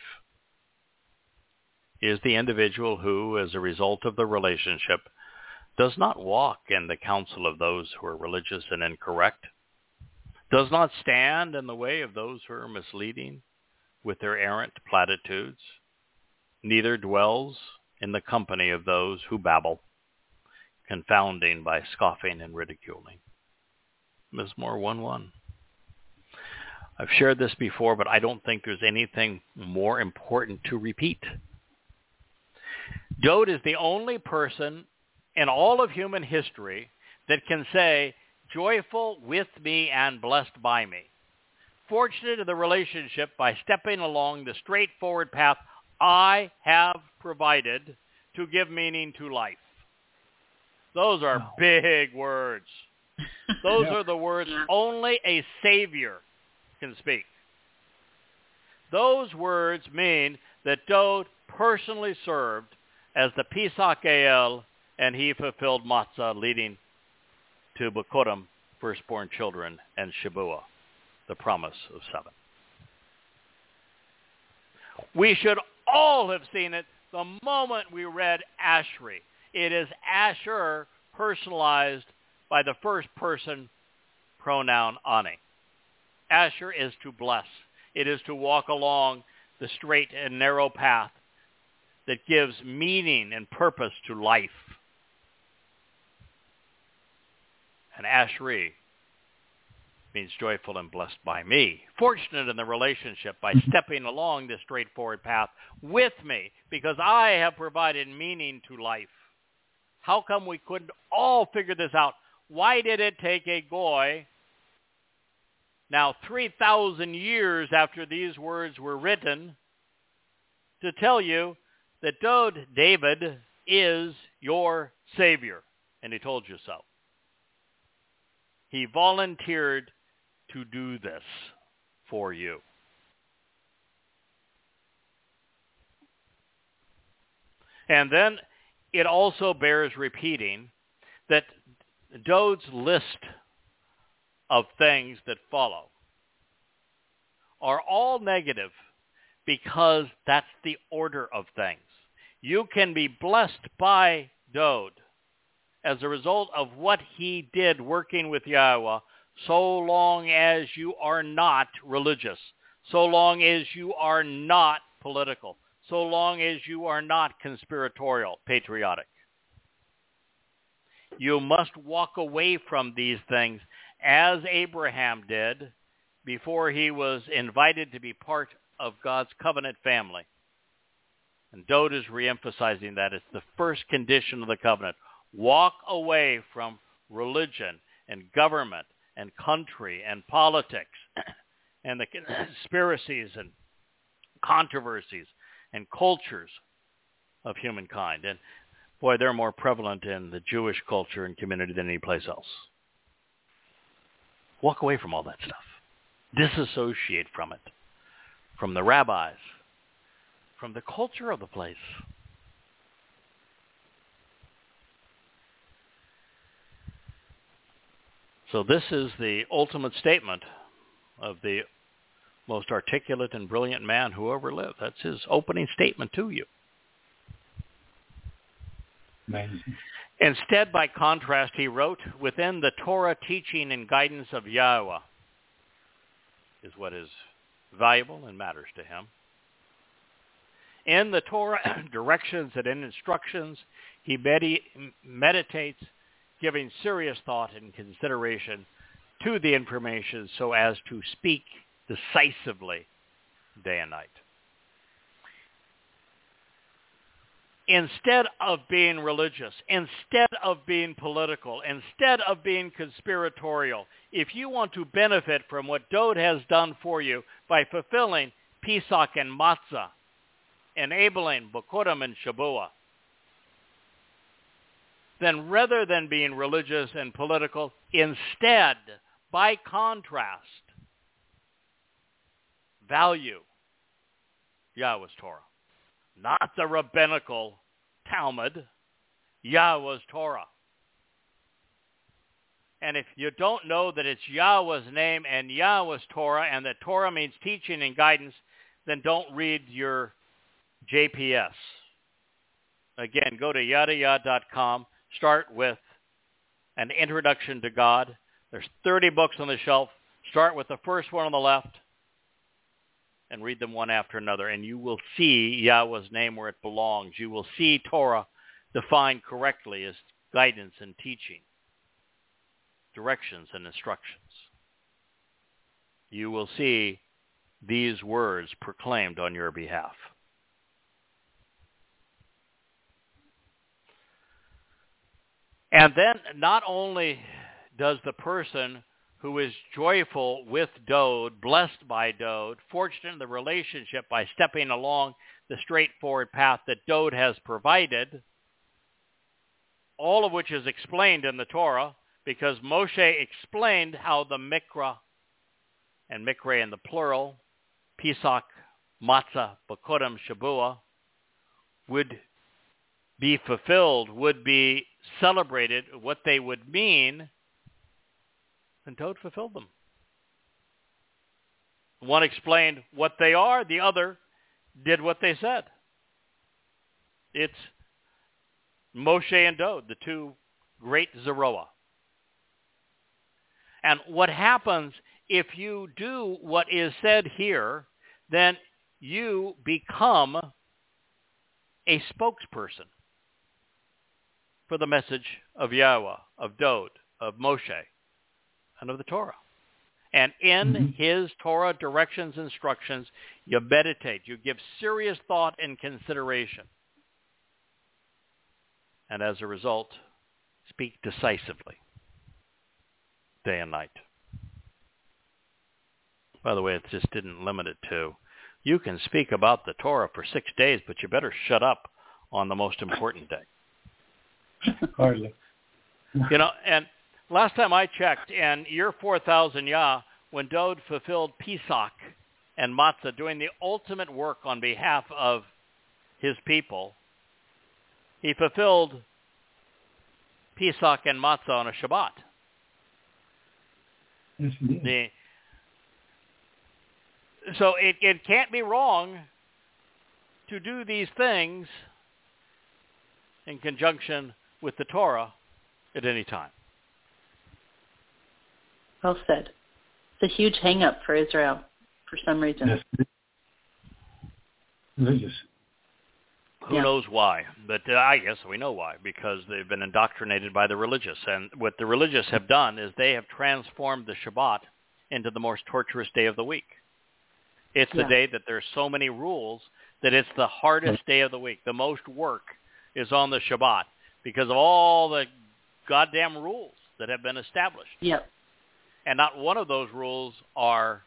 Is the individual who, as a result of the relationship, does not walk in the counsel of those who are religious and incorrect, does not stand in the way of those who are misleading with their errant platitudes, neither dwells in the company of those who babble, confounding by scoffing and ridiculing. Mizmor 1:1. I've shared this before, but I don't think there's anything more important to repeat. Dode is the only person in all of human history that can say, joyful with me and blessed by me. Fortunate in the relationship by stepping along the straightforward path I have provided to give meaning to life. Those are big words. Those are the words only a Savior can speak. Those words mean that Dode personally served as the Pisach El and he fulfilled Matzah, leading to Bekurim, firstborn children, and Shabuah, the promise of 7. We should all have seen it the moment we read Ashri. It is Asher personalized by the first person pronoun Ani. Asher is to bless. It is to walk along the straight and narrow path that gives meaning and purpose to life. And Ashri means joyful and blessed by me, fortunate in the relationship by stepping along this straightforward path with me, because I have provided meaning to life. How come we couldn't all figure this out? Why did it take a goy, now 3,000 years after these words were written, to tell you that David is your Savior? And he told you so. He volunteered to do this for you. And then it also bears repeating that Dode's list of things that follow are all negative because that's the order of things. You can be blessed by Dode as a result of what he did working with Yahweh, so long as you are not religious, so long as you are not political, so long as you are not conspiratorial, patriotic. You must walk away from these things as Abraham did before he was invited to be part of God's covenant family. And Dode is reemphasizing that. It's the first condition of the covenant. Walk away from religion and government and country and politics and the conspiracies and controversies and cultures of humankind. And boy, they're more prevalent in the Jewish culture and community than any place else. Walk away from all that stuff. Disassociate from it, from the rabbis, from the culture of the place. So this is the ultimate statement of the most articulate and brilliant man who ever lived. That's his opening statement to you. Amazing. Instead, by contrast, he wrote, within the Torah teaching and guidance of Yahweh is what is valuable and matters to him. In the Torah directions and in instructions, he meditates, giving serious thought and consideration to the information so as to speak decisively day and night. Instead of being religious, instead of being political, instead of being conspiratorial, if you want to benefit from what Dode has done for you by fulfilling Pesach and Matzah, enabling Bekurim and Shabuah, then rather than being religious and political, instead, by contrast, value Yahweh's Torah. Not the rabbinical Talmud, Yahweh's Torah. And if you don't know that it's Yahweh's name and Yahweh's Torah, and that Torah means teaching and guidance, then don't read your JPS. Again, go to yadayah.com. Start with an introduction to God. There's 30 books on the shelf. Start with the first one on the left and read them one after another, and you will see Yahweh's name where it belongs. You will see Torah defined correctly as guidance and teaching, directions and instructions. You will see these words proclaimed on your behalf. And then not only does the person who is joyful with Dode, blessed by Dode, fortunate in the relationship by stepping along the straightforward path that Dode has provided, all of which is explained in the Torah, because Moshe explained how the Mikra, and Mikra in the plural, Pesach, Matzah, Bekurim, Shabuah, would be fulfilled, would be celebrated, what they would mean, then Dowd fulfilled them. One explained what they are, the other did what they said. It's Moshe and Dowd, the two great Zeroah. And what happens if you do what is said here, then you become a spokesperson for the message of Yahweh, of Dowd, of Moshe, and of the Torah. And in his Torah directions, instructions, you meditate, you give serious thought and consideration. And as a result, speak decisively, day and night. By the way, it just didn't limit it to, you can speak about the Torah for 6 days, but you better shut up on the most important day. Hardly. And last time I checked, in year 4000 Yah, when Dowd fulfilled Pesach and Matzah, doing the ultimate work on behalf of his people, he fulfilled Pesach and Matzah on a Shabbat. Yes, indeed. So it can't be wrong to do these things in conjunction with the Torah at any time. Well said. It's a huge hang-up for Israel for some reason. Yes. Religious. Who knows why? But I guess we know why, because they've been indoctrinated by the religious. And what the religious have done is they have transformed the Shabbat into the most torturous day of the week. It's the day that there's so many rules that it's the hardest day of the week. The most work is on the Shabbat because of all the goddamn rules that have been established. Yep. And not one of those rules are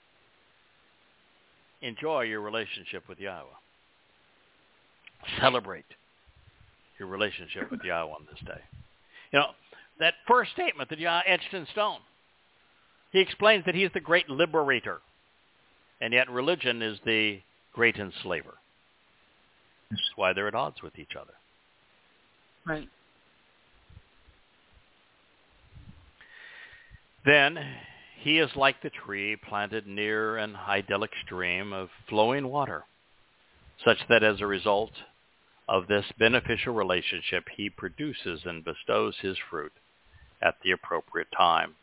enjoy your relationship with Yahweh. Celebrate your relationship with Yahweh on this day. That first statement that Yah etched in stone, he explains that he's the great liberator, and yet religion is the great enslaver. That's why they're at odds with each other. Right. Then he is like the tree planted near an idyllic stream of flowing water, such that as a result of this beneficial relationship, he produces and bestows his fruit at the appropriate time.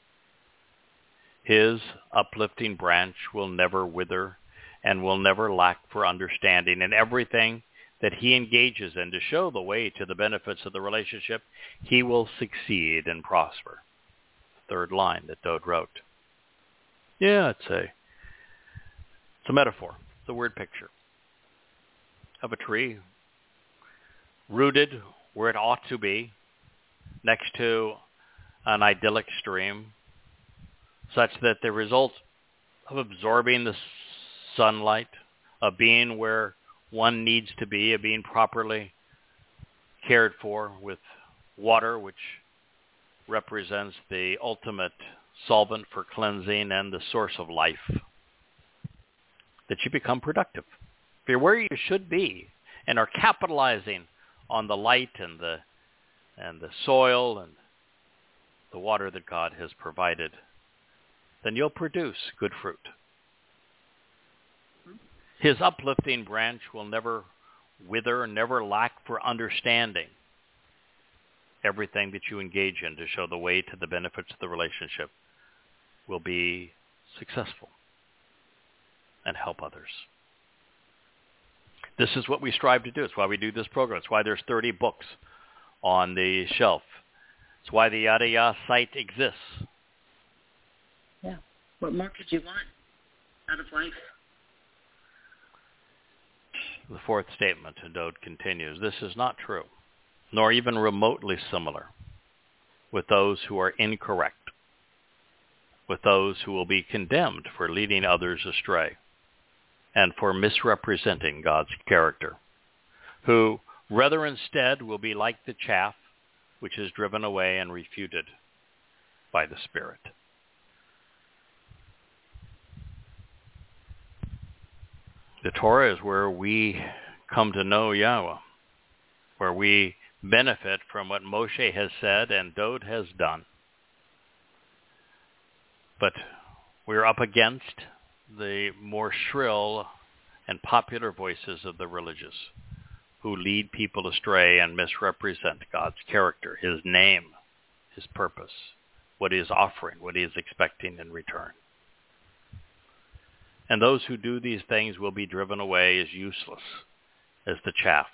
His uplifting branch will never wither and will never lack for understanding. In everything that he engages in to show the way to the benefits of the relationship, he will succeed and prosper. Third line that Dowd wrote. Yeah, it's a metaphor. It's a word picture of a tree rooted where it ought to be, next to an idyllic stream, such that the result of absorbing the sunlight, of being where one needs to be, of being properly cared for with water, which represents the ultimate solvent for cleansing and the source of life, that you become productive. If you're where you should be and are capitalizing on the light and the soil and the water that God has provided, then you'll produce good fruit. His uplifting branch will never wither, never lack for understanding everything that you engage in to show the way to the benefits of the relationship will be successful and help others. This is what we strive to do. It's why we do this program. It's why there's 30 books on the shelf. It's why the Yada Yah site exists. Yeah. What more could you want out of life? The fourth statement, and Dowd continues, this is not true, nor even remotely similar with those who are incorrect, with those who will be condemned for leading others astray and for misrepresenting God's character, who rather instead will be like the chaff which is driven away and refuted by the Spirit. The Torah is where we come to know Yahweh. where we benefit from what Moshe has said and Dode has done. But we're up against the more shrill and popular voices of the religious who lead people astray and misrepresent God's character, his name, his purpose, what he is offering, what he is expecting in return. And those who do these things will be driven away as useless as the chaff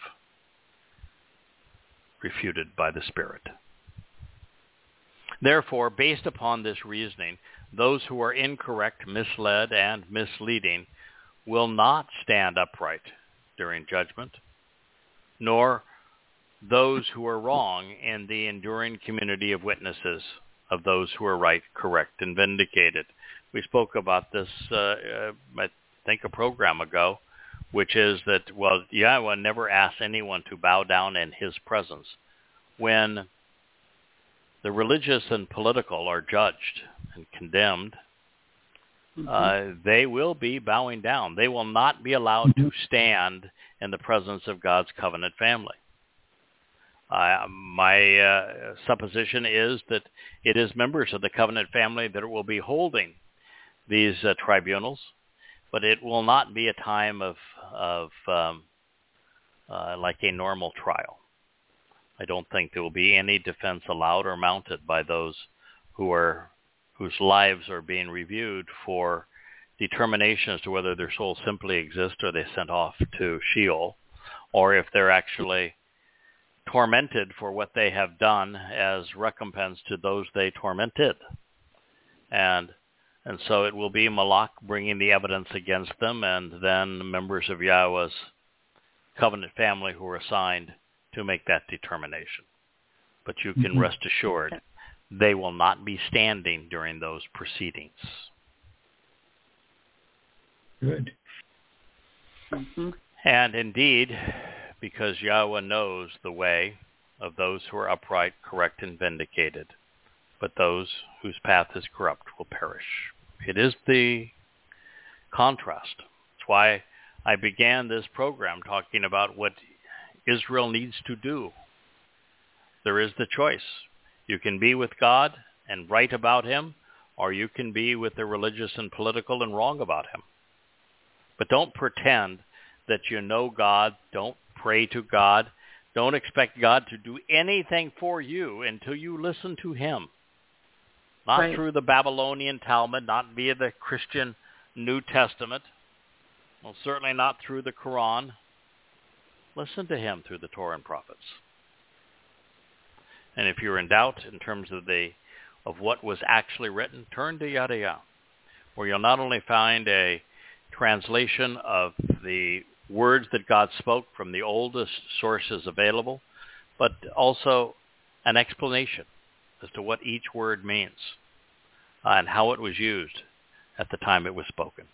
refuted by the Spirit. Therefore, based upon this reasoning, those who are incorrect, misled, and misleading will not stand upright during judgment, nor those who are wrong in the enduring community of witnesses of those who are right, correct, and vindicated. We spoke about this, I think, a program ago, which is that, well, Yahweh never asks anyone to bow down in his presence. When the religious and political are judged and condemned, they will be bowing down. They will not be allowed to stand in the presence of God's covenant family. My supposition is that it is members of the covenant family that will be holding these tribunals, but it will not be a time of like a normal trial. I don't think there will be any defense allowed or mounted by those whose lives are being reviewed for determination as to whether their souls simply exist or they're sent off to Sheol, or if they're actually tormented for what they have done as recompense to those they tormented. And so it will be Malach bringing the evidence against them, and then members of Yahweh's covenant family who are assigned to make that determination. But you can rest assured they will not be standing during those proceedings. Good. And indeed, because Yahweh knows the way of those who are upright, correct, and vindicated, but those whose path is corrupt will perish. It is the contrast. That's why I began this program talking about what Israel needs to do. There is the choice. You can be with God and right about him, or you can be with the religious and political and wrong about him. But don't pretend that you know God. Don't pray to God. Don't expect God to do anything for you until you listen to him. Not through the Babylonian Talmud, not via the Christian New Testament. Well, certainly not through the Quran. Listen to him through the Torah and prophets. And if you're in doubt in terms of what was actually written, turn to Yadayah, where you'll not only find a translation of the words that God spoke from the oldest sources available, but also an explanation as to what each word means and how it was used at the time it was spoken.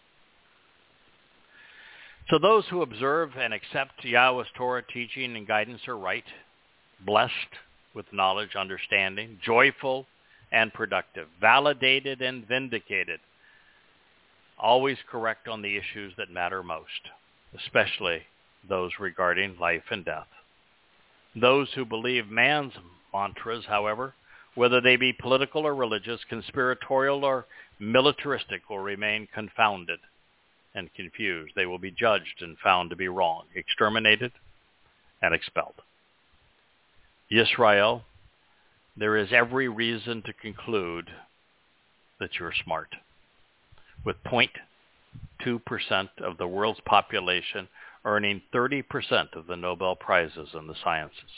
So those who observe and accept Yahweh's Torah teaching and guidance are right, blessed with knowledge, understanding, joyful and productive, validated and vindicated, always correct on the issues that matter most, especially those regarding life and death. Those who believe man's mantras, however, whether they be political or religious, conspiratorial or militaristic, will remain confounded and confused. They will be judged and found to be wrong, exterminated and expelled. Yisrael, there is every reason to conclude that you're smart. With 0.2% of the world's population earning 30% of the Nobel Prizes in the sciences.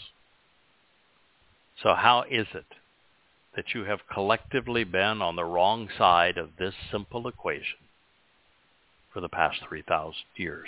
So how is it that you have collectively been on the wrong side of this simple equation for the past 3,000 years?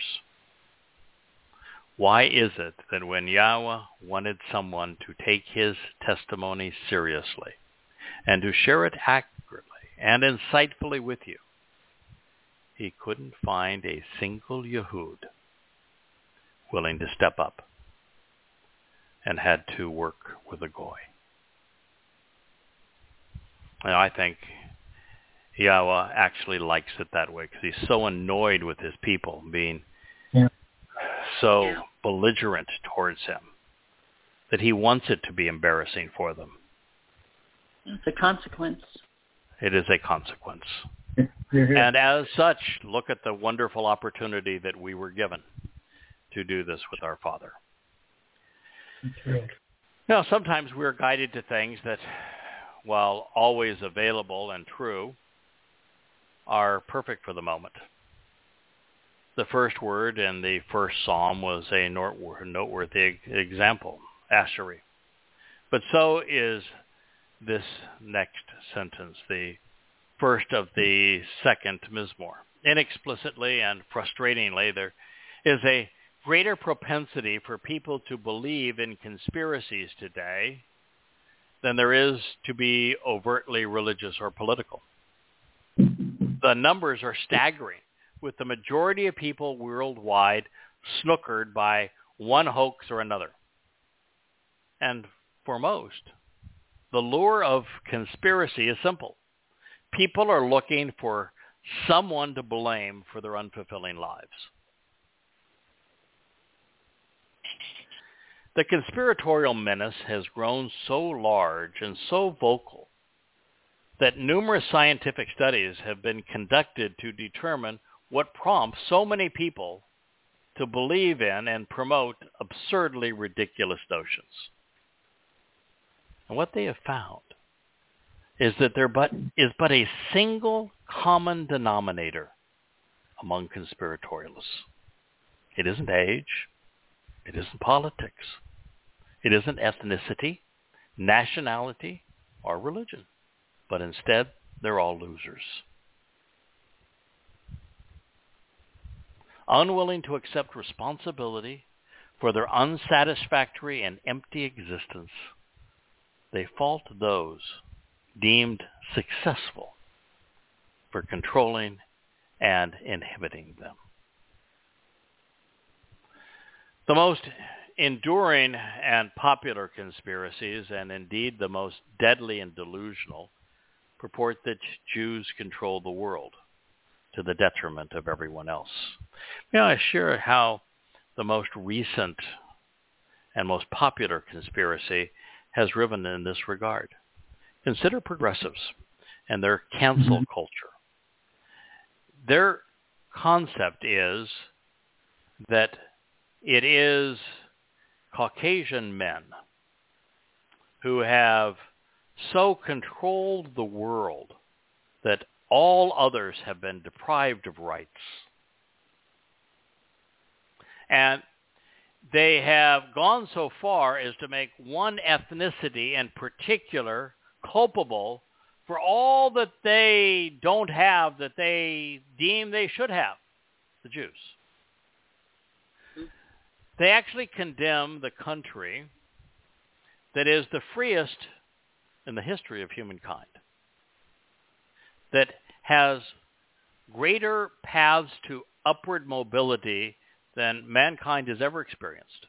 Why is it that when Yahweh wanted someone to take his testimony seriously and to share it accurately and insightfully with you, he couldn't find a single Yehud willing to step up and had to work with a Goy? And I think Yahweh actually likes it that way because he's so annoyed with his people being so belligerent towards him that he wants it to be embarrassing for them. It's a consequence. It is a consequence. Here. And as such, look at the wonderful opportunity that we were given to do this with our Father. I'm thrilled. Now, sometimes we're guided to things that, while always available and true, are perfect for the moment. The first word in the first psalm was a noteworthy example, Ashery. But so is this next sentence, the first of the second Mizmor. Inexplicitly and frustratingly, there is a greater propensity for people to believe in conspiracies today than there is to be overtly religious or political. The numbers are staggering, with the majority of people worldwide snookered by one hoax or another. And for most, the lure of conspiracy is simple. People are looking for someone to blame for their unfulfilling lives. The conspiratorial menace has grown so large and so vocal that numerous scientific studies have been conducted to determine what prompts so many people to believe in and promote absurdly ridiculous notions. And what they have found is that there is but a single common denominator among conspiratorialists. It isn't age. It isn't politics. It isn't ethnicity, nationality, or religion. But instead, they're all losers. Unwilling to accept responsibility for their unsatisfactory and empty existence, they fault those deemed successful for controlling and inhibiting them. The most enduring and popular conspiracies, and indeed the most deadly and delusional, purport that Jews control the world to the detriment of everyone else. May I share how the most recent and most popular conspiracy has riven in this regard? Consider progressives and their cancel culture. Their concept is that it is Caucasian men who have so controlled the world that all others have been deprived of rights. And they have gone so far as to make one ethnicity in particular culpable for all that they don't have that they deem they should have, the Jews. They actually condemn the country that is the freest in the history of humankind, that has greater paths to upward mobility than mankind has ever experienced.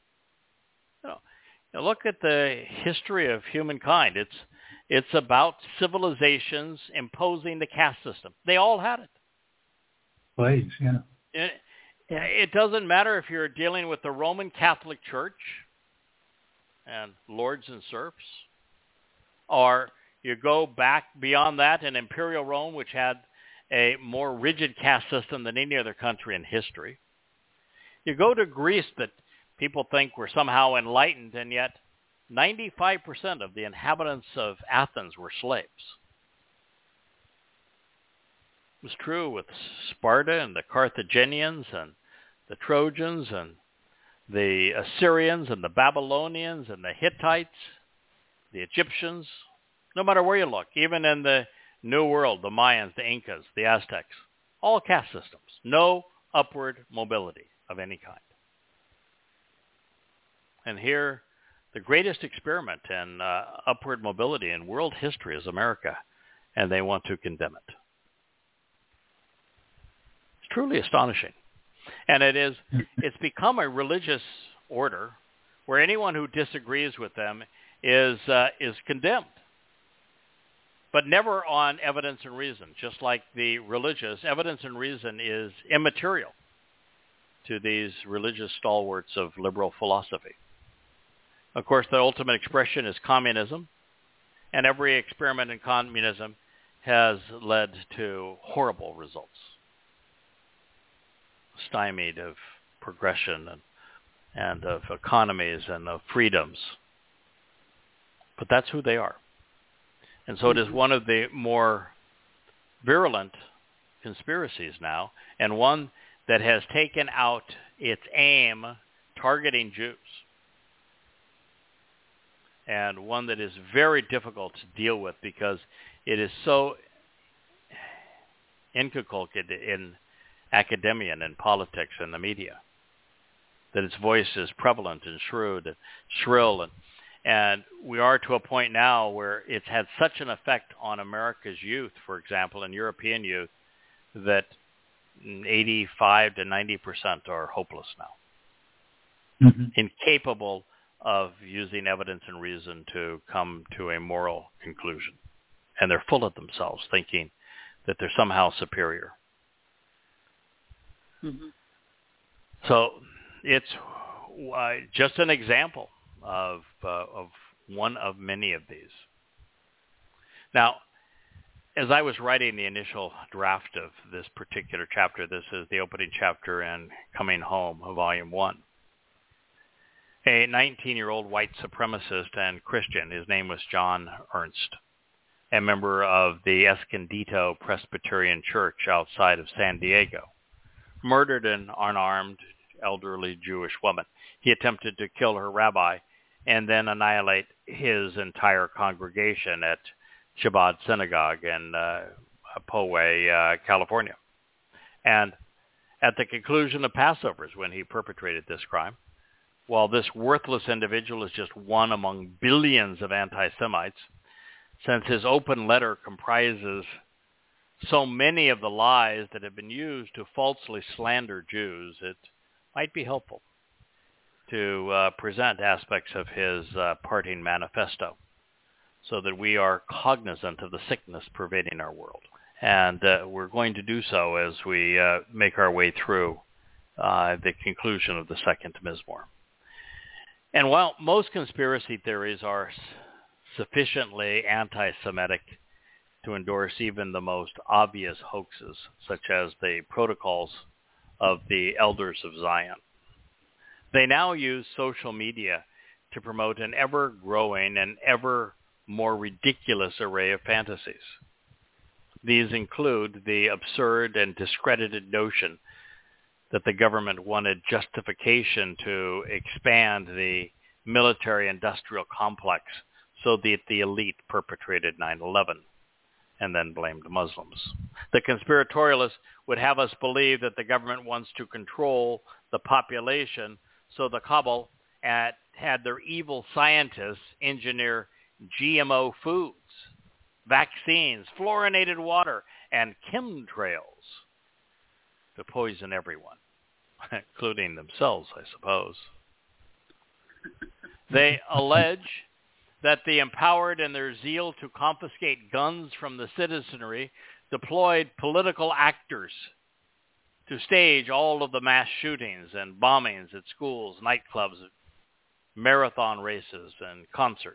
Look at the history of humankind. It's about civilizations imposing the caste system. They all had it. Plagues, yeah. It doesn't matter if you're dealing with the Roman Catholic Church and lords and serfs, or you go back beyond that in Imperial Rome, which had a more rigid caste system than any other country in history. You go to Greece, that people think were somehow enlightened, and yet 95% of the inhabitants of Athens were slaves. It was true with Sparta and the Carthaginians and the Trojans and the Assyrians and the Babylonians and the Hittites, the Egyptians. No matter where you look, even in the New World, the Mayans, the Incas, the Aztecs, all caste systems, no upward mobility of any kind. And here, the greatest experiment in upward mobility in world history is America, and they want to condemn it. It's truly astonishing. And it's become a religious order where anyone who disagrees with them is condemned, but never on evidence and reason. Just like the religious, evidence and reason is immaterial to these religious stalwarts of liberal philosophy. Of course, the ultimate expression is communism, and every experiment in communism has led to horrible results, stymied of progression and of economies and of freedoms. But that's who they are. And so it is one of the more virulent conspiracies now, and one that has taken out its aim targeting Jews, and one that is very difficult to deal with because it is so inculcated in academia and in politics and the media that its voice is prevalent and shrewd and shrill, and we are to a point now where it's had such an effect on America's youth, for example, and European youth, that 85 to 90% are hopeless now, incapable of using evidence and reason to come to a moral conclusion. And they're full of themselves, thinking that they're somehow superior. So it's just an example of one of many of these. Now, as I was writing the initial draft of this particular chapter, this is the opening chapter in Coming Home, Volume 1. A 19-year-old white supremacist and Christian, his name was John Ernst, a member of the Escondido Presbyterian Church outside of San Diego, murdered an unarmed elderly Jewish woman. He attempted to kill her rabbi and then annihilate his entire congregation at Chabad Synagogue in Poway, California. And at the conclusion of Passovers, when he perpetrated this crime, while this worthless individual is just one among billions of anti-Semites, since his open letter comprises so many of the lies that have been used to falsely slander Jews, it might be helpful to present aspects of his parting manifesto so that we are cognizant of the sickness pervading our world. And we're going to do so as we make our way through the conclusion of the second Mizmor. And while most conspiracy theories are sufficiently anti-Semitic to endorse even the most obvious hoaxes, such as the protocols of the Elders of Zion, they now use social media to promote an ever-growing and ever more ridiculous array of fantasies. These include the absurd and discredited notion that the government wanted justification to expand the military-industrial complex so that the elite perpetrated 9/11 and then blamed Muslims. The conspiratorialists would have us believe that the government wants to control the population, so the Cabal had their evil scientists engineer GMO foods, vaccines, fluorinated water, and chemtrails to poison everyone, including themselves, I suppose. They allege that the empowered in their zeal to confiscate guns from the citizenry deployed political actors to stage all of the mass shootings and bombings at schools, nightclubs, marathon races, and concerts.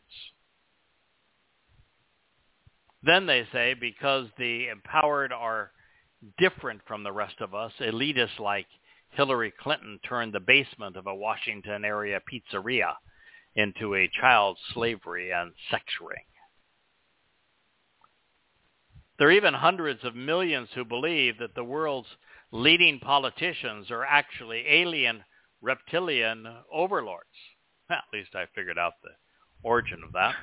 Then they say because the empowered are different from the rest of us, elitists like Hillary Clinton turned the basement of a Washington area pizzeria into a child slavery and sex ring. There are even hundreds of millions who believe that the world's leading politicians are actually alien reptilian overlords. Well, at least I figured out the origin of that.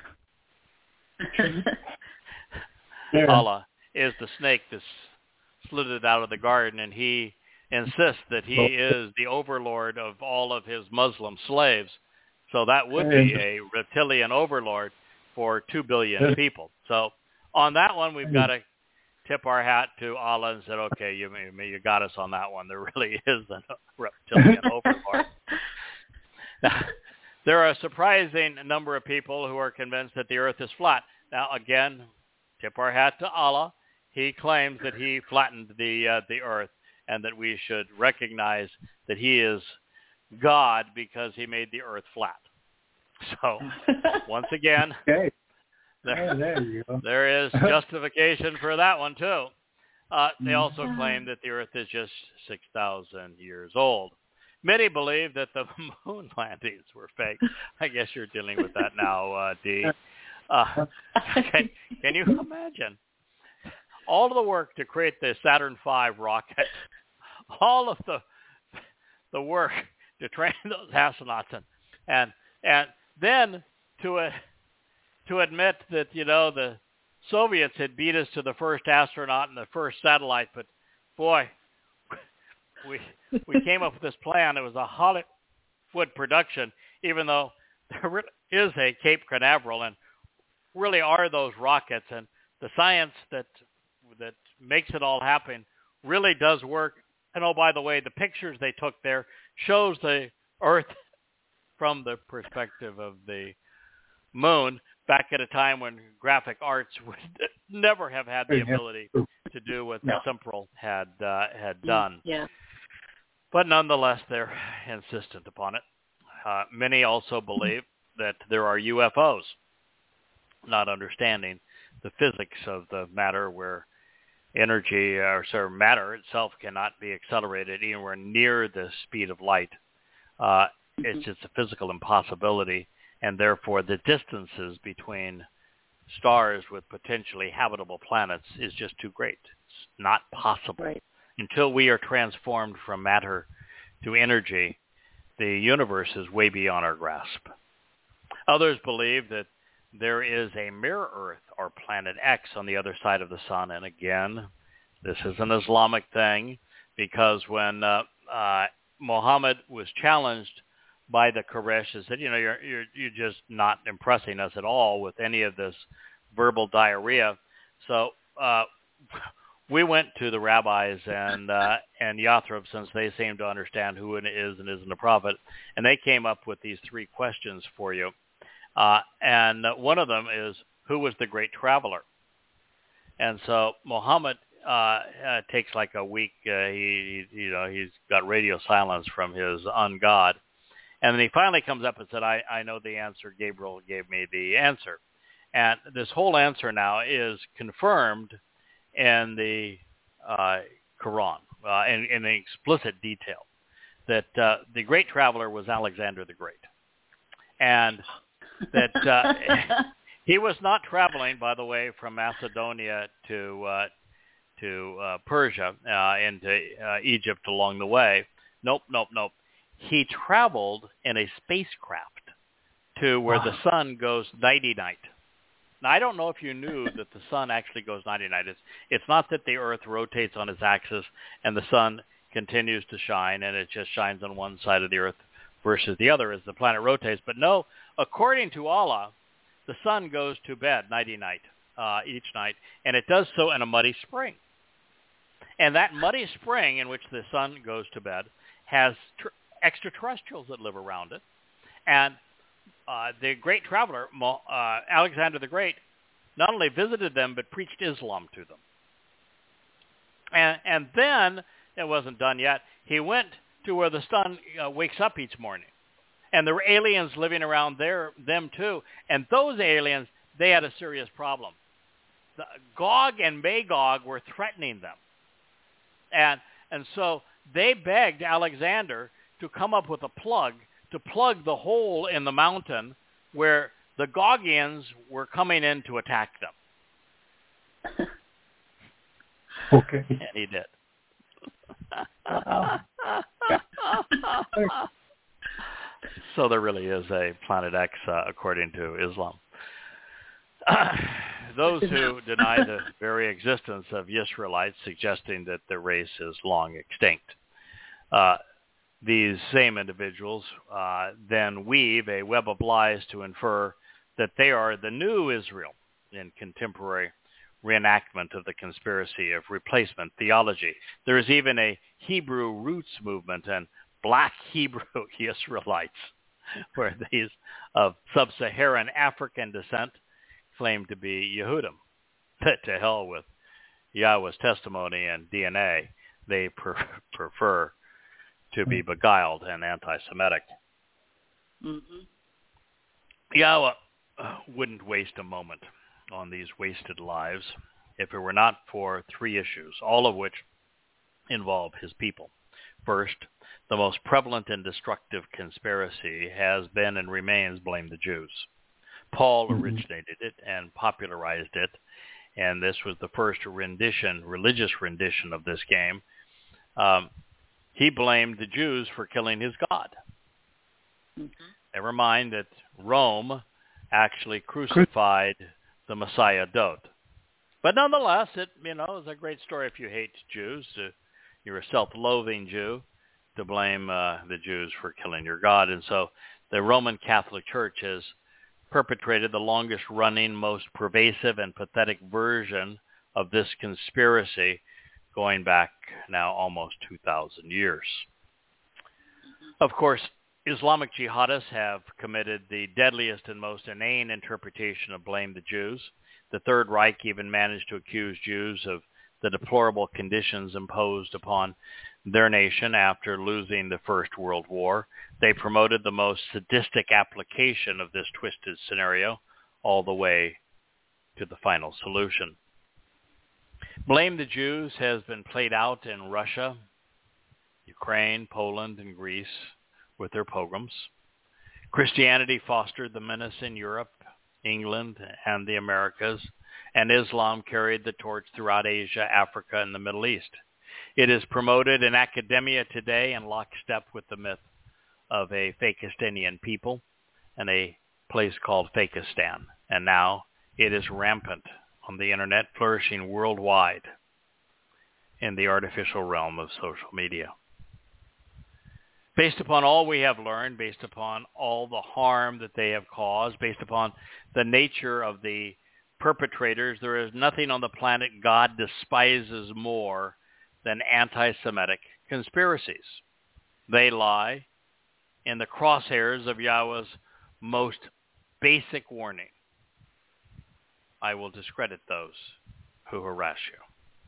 Yeah. Allah is the snake that slithered out of the garden, and he insists that he is the overlord of all of his Muslim slaves. So that would be a reptilian overlord for 2 billion people. So on that one, we've got to tip our hat to Allah and said, okay, you got us on that one. There really is a reptilian overlord. There are a surprising number of people who are convinced that the earth is flat. Now, again, tip our hat to Allah. He claims that he flattened the earth and that we should recognize that he is God because he made the earth flat. So, once again, Okay. there you go. is justification for that one, too. They also claim that the Earth is just 6,000 years old. Many believe that the moon landings were fake. I guess you're dealing with that now, Dee. Can you imagine all of the work to create the Saturn V rocket, all of the work to train those astronauts, and then to admit that, the Soviets had beat us to the first astronaut and the first satellite, but boy, we came up with this plan. It was a Hollywood production, even though there really is a Cape Canaveral and really are those rockets, and the science that makes it all happen really does work. And oh, by the way, the pictures they took there shows the Earth from the perspective of the moon, back at a time when graphic arts would never have had the ability to do what Simperl had done. Yeah. But nonetheless, they're insistent upon it. Many also believe that there are UFOs, not understanding the physics of the matter, where energy or matter itself cannot be accelerated anywhere near the speed of light. It's just a physical impossibility. And therefore, the distances between stars with potentially habitable planets is just too great. It's not possible. Right. Until we are transformed from matter to energy, the universe is way beyond our grasp. Others believe that there is a mirror Earth or planet X on the other side of the sun. And again, this is an Islamic thing, because when Muhammad was challenged by the Quraysh, and said, you're just not impressing us at all with any of this verbal diarrhea. So we went to the rabbis and Yathrib, since they seem to understand who it is and isn't a prophet, and they came up with these 3 questions for you. And one of them is, who was the great traveler? And so Muhammad takes like a week. He's got radio silence from his ungod. And then he finally comes up and said, I know the answer. Gabriel gave me the answer. And this whole answer now is confirmed in the Quran, in explicit detail, that the great traveler was Alexander the Great. And that he was not traveling, by the way, from Macedonia to Persia, into Egypt along the way. Nope. He traveled in a spacecraft to where the sun goes nighty-night. Now, I don't know if you knew that the sun actually goes nighty-night. It's not that the Earth rotates on its axis and the sun continues to shine and it just shines on one side of the Earth versus the other as the planet rotates. But no, according to Allah, the sun goes to bed nighty-night each night, and it does so in a muddy spring. And that muddy spring in which the sun goes to bed has extraterrestrials that live around it. And the great traveler, Alexander the Great, not only visited them, but preached Islam to them. And then, it wasn't done yet, he went to where the sun wakes up each morning. And there were aliens living around them too. And those aliens, they had a serious problem. The Gog and Magog were threatening them. And so they begged Alexander to come up with a plug to plug the hole in the mountain where the Gogians were coming in to attack them. Okay. And he did. So there really is a Planet X, according to Islam. Those who deny the very existence of Israelites, suggesting that the race is long extinct. These same individuals then weave a web of lies to infer that they are the new Israel in contemporary reenactment of the conspiracy of replacement theology. There is even a Hebrew roots movement and black Hebrew Israelites, where these of sub-Saharan African descent claim to be Yehudim. To hell with Yahweh's testimony and DNA. They prefer to be beguiled and anti-Semitic. Mm-hmm. Yahweh wouldn't waste a moment on these wasted lives if it were not for three issues, all of which involve his people. First, the most prevalent and destructive conspiracy has been and remains blame the Jews. Paul originated it and popularized it, and this was the first religious rendition of this game. He blamed the Jews for killing his God. Never mind that Rome actually crucified the Messiah Dod. But nonetheless, it is a great story if you hate Jews. You're a self-loathing Jew to blame the Jews for killing your God. And so the Roman Catholic Church has perpetrated the longest-running, most pervasive and pathetic version of this conspiracy going back now almost 2,000 years. Of course, Islamic jihadists have committed the deadliest and most inane interpretation of blame the Jews. The Third Reich even managed to accuse Jews of the deplorable conditions imposed upon their nation after losing the First World War. They promoted the most sadistic application of this twisted scenario all the way to the final solution. Blame the Jews has been played out in Russia, Ukraine, Poland, and Greece with their pogroms. Christianity fostered the menace in Europe, England, and the Americas, and Islam carried the torch throughout Asia, Africa, and the Middle East. It is promoted in academia today in lockstep with the myth of a Fakistanian people and a place called Fakistan. And now it is rampant on the internet, flourishing worldwide in the artificial realm of social media. Based upon all we have learned, based upon all the harm that they have caused, based upon the nature of the perpetrators, there is nothing on the planet God despises more than anti-Semitic conspiracies. They lie in the crosshairs of Yahweh's most basic warning. I will discredit those who harass you.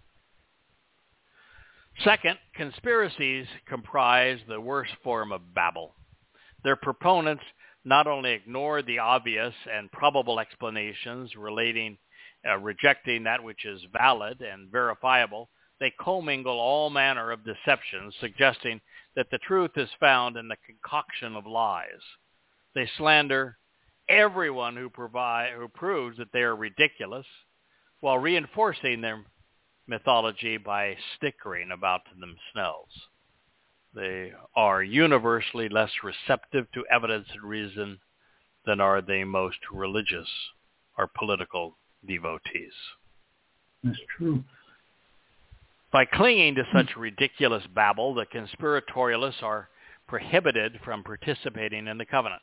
Second, conspiracies comprise the worst form of babble. Their proponents not only ignore the obvious and probable explanations rejecting that which is valid and verifiable, they commingle all manner of deceptions, suggesting that the truth is found in the concoction of lies. They slander everyone who proves that they are ridiculous, while reinforcing their mythology by snickering about themselves. They are universally less receptive to evidence and reason than are the most religious or political devotees. That's true. By clinging to such ridiculous babble, the conspiratorialists are prohibited from participating in the covenant.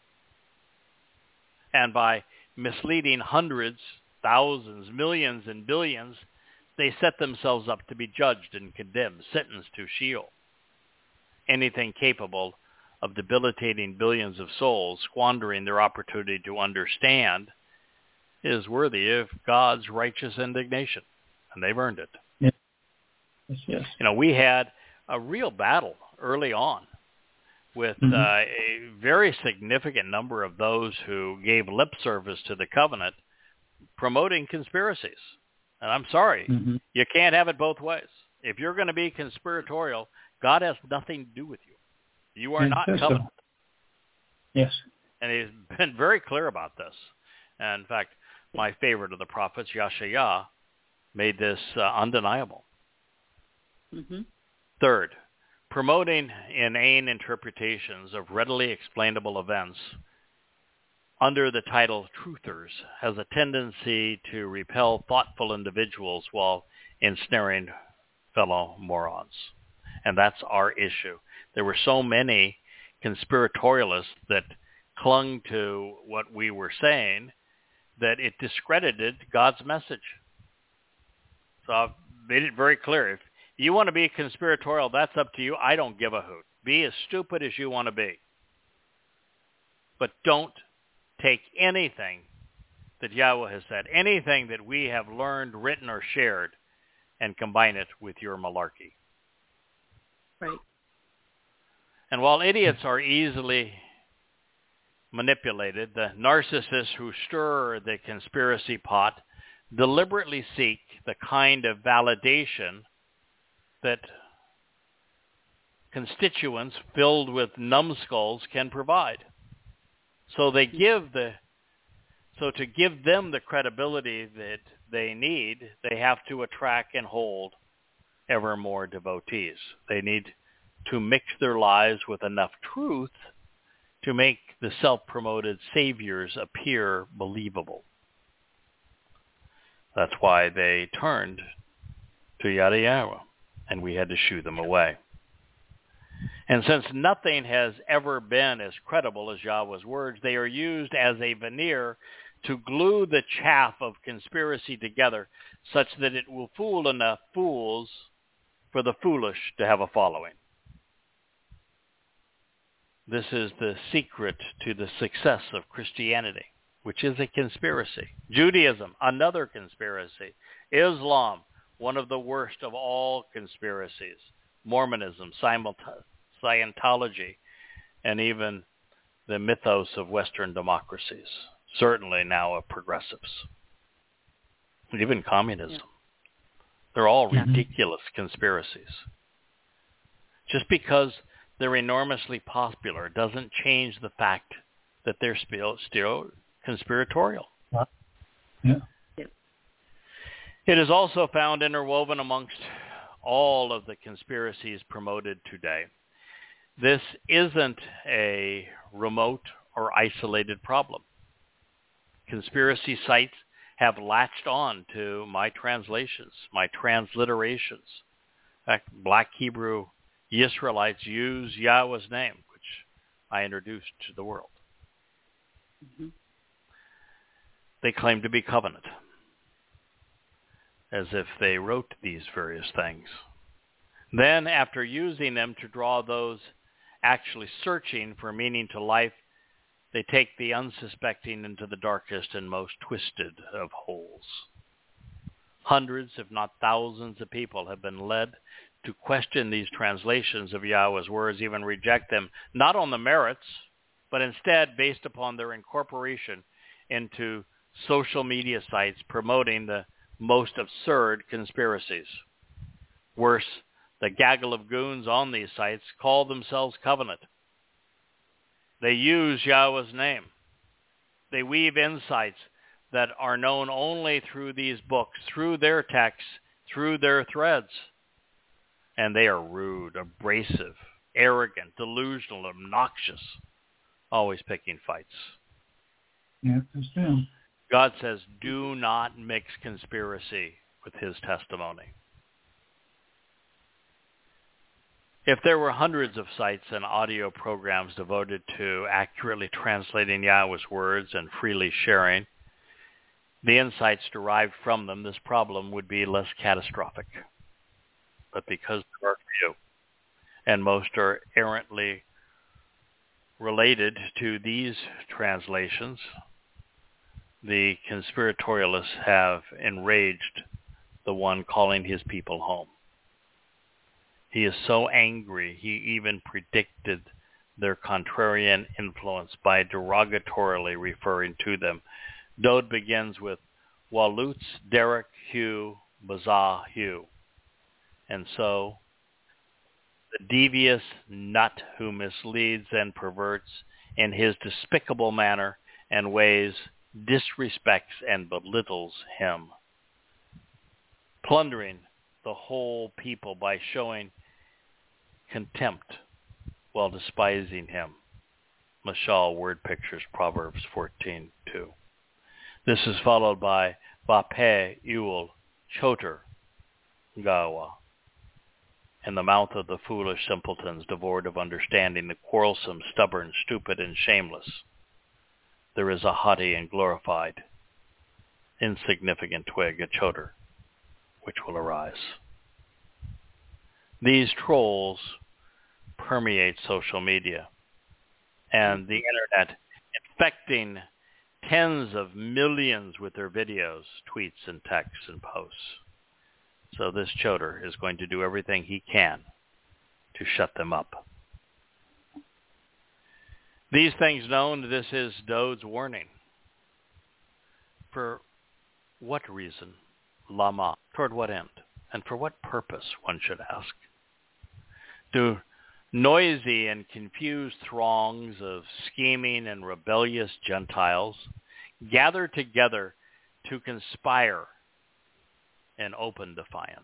And by misleading hundreds, thousands, millions, and billions, they set themselves up to be judged and condemned, sentenced to Sheol. Anything capable of debilitating billions of souls, squandering their opportunity to understand, is worthy of God's righteous indignation, and they've earned it. Yes. We had a real battle early on with a very significant number of those who gave lip service to the covenant promoting conspiracies. And I'm sorry, you can't have it both ways. If you're going to be conspiratorial, God has nothing to do with you. You are not covenant. Yes. And he's been very clear about this. And in fact, my favorite of the prophets, Yasha'yah, made this undeniable. Third, promoting inane interpretations of readily explainable events under the title truthers has a tendency to repel thoughtful individuals while ensnaring fellow morons. And that's our issue. There were so many conspiratorialists that clung to what we were saying that it discredited God's message. So I've made it very clear. If you want to be conspiratorial, that's up to you. I don't give a hoot. Be as stupid as you want to be. But don't take anything that Yahweh has said, anything that we have learned, written, or shared, and combine it with your malarkey. Right. And while idiots are easily manipulated, the narcissists who stir the conspiracy pot deliberately seek the kind of validation that constituents filled with numbskulls can provide. So to give them the credibility that they need, they have to attract and hold ever more devotees. They need to mix their lives with enough truth to make the self-promoted saviors appear believable. That's why they turned to Yada Yahweh, and we had to shoo them away. And since nothing has ever been as credible as Yahweh's words, they are used as a veneer to glue the chaff of conspiracy together such that it will fool enough fools for the foolish to have a following. This is the secret to the success of Christianity, which is a conspiracy. Judaism, another conspiracy. Islam, one of the worst of all conspiracies. Mormonism, Scientology, and even the mythos of Western democracies, certainly now of progressives. Even communism. They're all ridiculous conspiracies. Just because they're enormously popular doesn't change the fact that they're still conspiratorial. Yeah. It is also found interwoven amongst all of the conspiracies promoted today. This isn't a remote or isolated problem. Conspiracy sites have latched on to my translations, my transliterations. In fact, Black Hebrew Israelites use Yahweh's name, which I introduced to the world. Mm-hmm. They claim to be covenant, as if they wrote these various things. Then, after using them to draw those actually searching for meaning to life, they take the unsuspecting into the darkest and most twisted of holes. Hundreds, if not thousands, of people have been led to question these translations of Yahweh's words, even reject them, not on the merits, but instead based upon their incorporation into social media sites promoting the most absurd conspiracies. Worse, the gaggle of goons on these sites call themselves covenant. They use Yahweh's name. They weave insights that are known only through these books, through their texts, through their threads. And they are rude, abrasive, arrogant, delusional, obnoxious, always picking fights. Yeah, that's them. God says, do not mix conspiracy with his testimony. If there were hundreds of sites and audio programs devoted to accurately translating Yahweh's words and freely sharing the insights derived from them, this problem would be less catastrophic. But because there are few, and most are errantly related to these translations, the conspiratorialists have enraged the one calling his people home. He is so angry, he even predicted their contrarian influence by derogatorily referring to them. Dode begins with Walutz, Derek, Hugh, Bazah, Hugh. And so, the devious nut who misleads and perverts in his despicable manner and ways disrespects and belittles him, plundering the whole people by showing contempt while despising him. Mashal, Word Pictures, Proverbs 14:2. This is followed by Vapeh, Ewell, Choter, Gawa. In the mouth of the foolish simpletons, devoid of understanding, the quarrelsome, stubborn, stupid, and shameless, there is a haughty and glorified, insignificant twig, a choter, which will arise. These trolls permeate social media and the internet, infecting tens of millions with their videos, tweets, and texts and posts. So this choter is going to do everything he can to shut them up. These things known, this is Dode's warning. For what reason? Lama. Toward what end? And for what purpose, one should ask? Do noisy and confused throngs of scheming and rebellious Gentiles gather together to conspire in open defiance?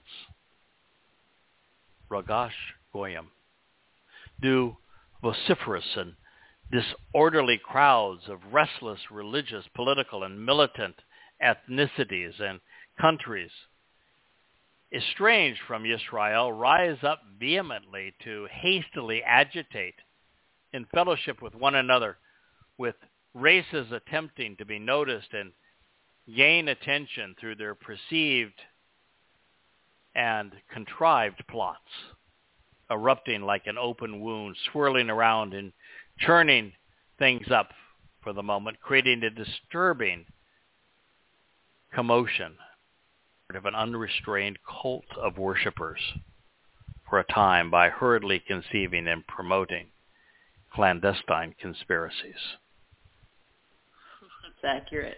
Ragash Goyim. Do vociferous and disorderly crowds of restless religious, political, and militant ethnicities and countries estranged from Israel rise up vehemently to hastily agitate in fellowship with one another, with races attempting to be noticed and gain attention through their perceived and contrived plots, erupting like an open wound, swirling around and churning things up for the moment, creating a disturbing commotion of an unrestrained cult of worshippers for a time by hurriedly conceiving and promoting clandestine conspiracies. That's accurate.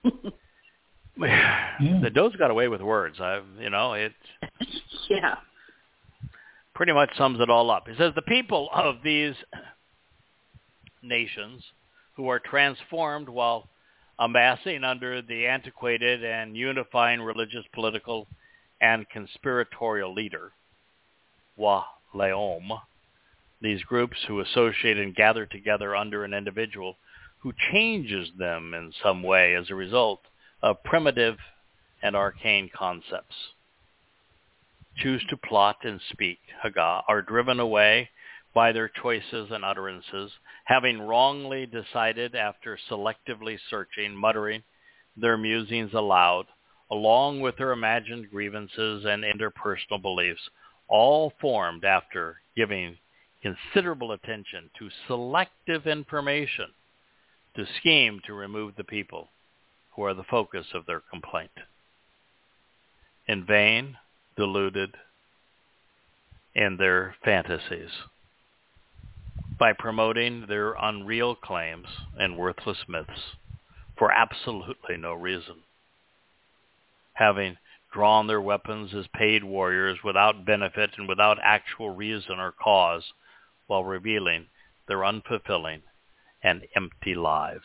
The Dode's got away with words. It yeah. pretty much sums it all up. He says the people of these nations who are transformed while amassing under the antiquated and unifying religious, political, and conspiratorial leader, Wa Leom, these groups who associate and gather together under an individual who changes them in some way as a result of primitive and arcane concepts, choose to plot and speak, Haggah, are driven away by their choices and utterances, having wrongly decided after selectively searching, muttering their musings aloud, along with their imagined grievances and interpersonal beliefs, all formed after giving considerable attention to selective information to scheme to remove the people who are the focus of their complaint. In vain, deluded in their fantasies, by promoting their unreal claims and worthless myths for absolutely no reason, having drawn their weapons as paid warriors without benefit and without actual reason or cause, while revealing their unfulfilling and empty lives.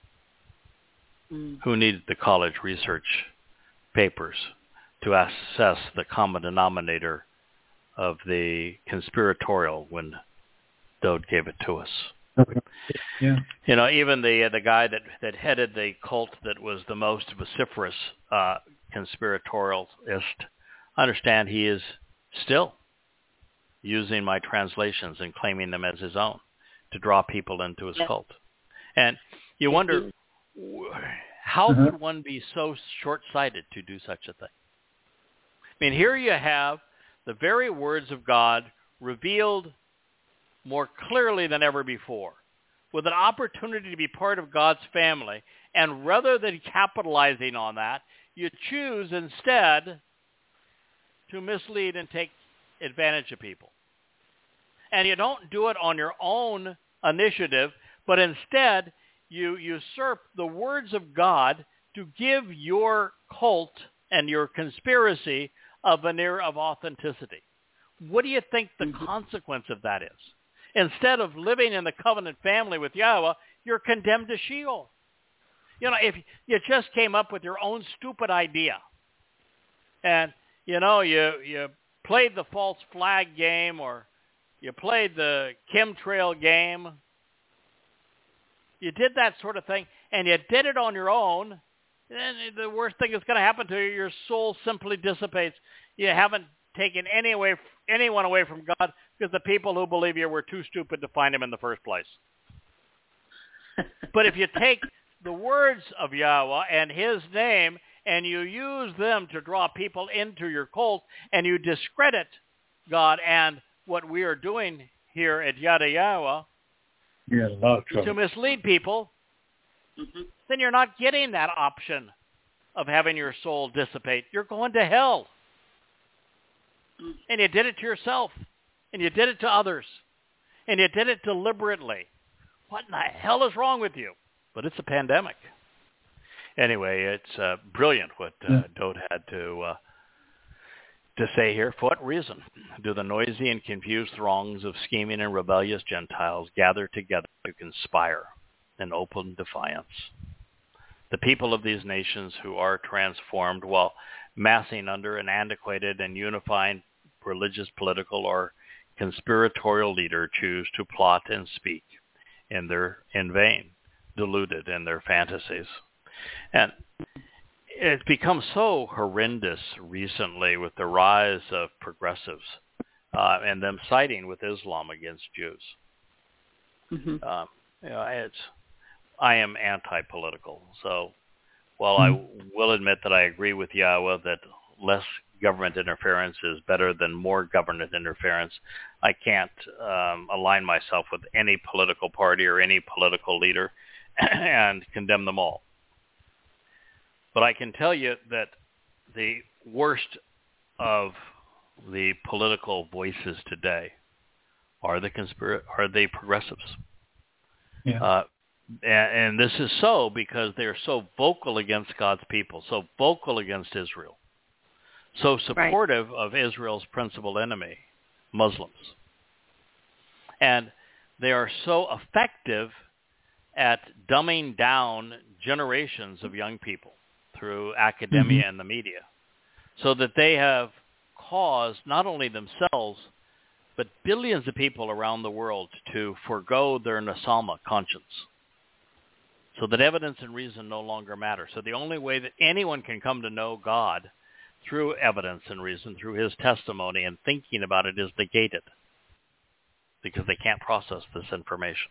Who needed the college research papers to assess the common denominator of the conspiratorial when Dode gave it to us? Okay. Yeah. Even the guy that headed the cult that was the most vociferous conspiratorialist, I understand he is still using my translations and claiming them as his own to draw people into his cult. And you wonder, how could one be so short-sighted to do such a thing? I mean, here you have the very words of God revealed more clearly than ever before, with an opportunity to be part of God's family, and rather than capitalizing on that, you choose instead to mislead and take advantage of people. And you don't do it on your own initiative, but instead you usurp the words of God to give your cult and your conspiracy a veneer of authenticity. What do you think the consequence of that is? Instead of living in the covenant family with Yahweh, you're condemned to Sheol. If you just came up with your own stupid idea, and you played the false flag game, or you played the chemtrail game, you did that sort of thing, and you did it on your own, then the worst thing that's going to happen to you, your soul simply dissipates. You haven't taken anyone away from God, because the people who believe you were too stupid to find him in the first place. But if you take the words of Yahweh and his name and you use them to draw people into your cult, and you discredit God and what we are doing here at Yada Yahweh to mislead people, then you're not getting that option of having your soul dissipate. You're going to hell. And you did it to yourself. And you did it to others. And you did it deliberately What in the hell is wrong with you? But it's a pandemic. Anyway, it's brilliant what Dode had to say here. For what reason do the noisy and confused throngs of scheming and rebellious Gentiles gather together to conspire in open defiance? The people of these nations who are transformed while massing under an antiquated and unifying religious, political, or conspiratorial leader choose to plot and speak in vain, deluded in their fantasies. And it's become so horrendous recently with the rise of progressives and them siding with Islam against Jews. Mm-hmm. I am anti-political, so while I will admit that I agree with Yahweh that less government interference is better than more government interference, I can't align myself with any political party or any political leader and condemn them all. But I can tell you that the worst of the political voices today are the progressives. Yeah. And this is so because they are so vocal against God's people, so vocal against Israel, so supportive of Israel's principal enemy, Muslims. And they are so effective at dumbing down generations of young people through academia and the media, so that they have caused not only themselves, but billions of people around the world to forgo their Nasama conscience, so that evidence and reason no longer matter. So the only way that anyone can come to know God through evidence and reason, through his testimony and thinking about it, is negated, because they can't process this information.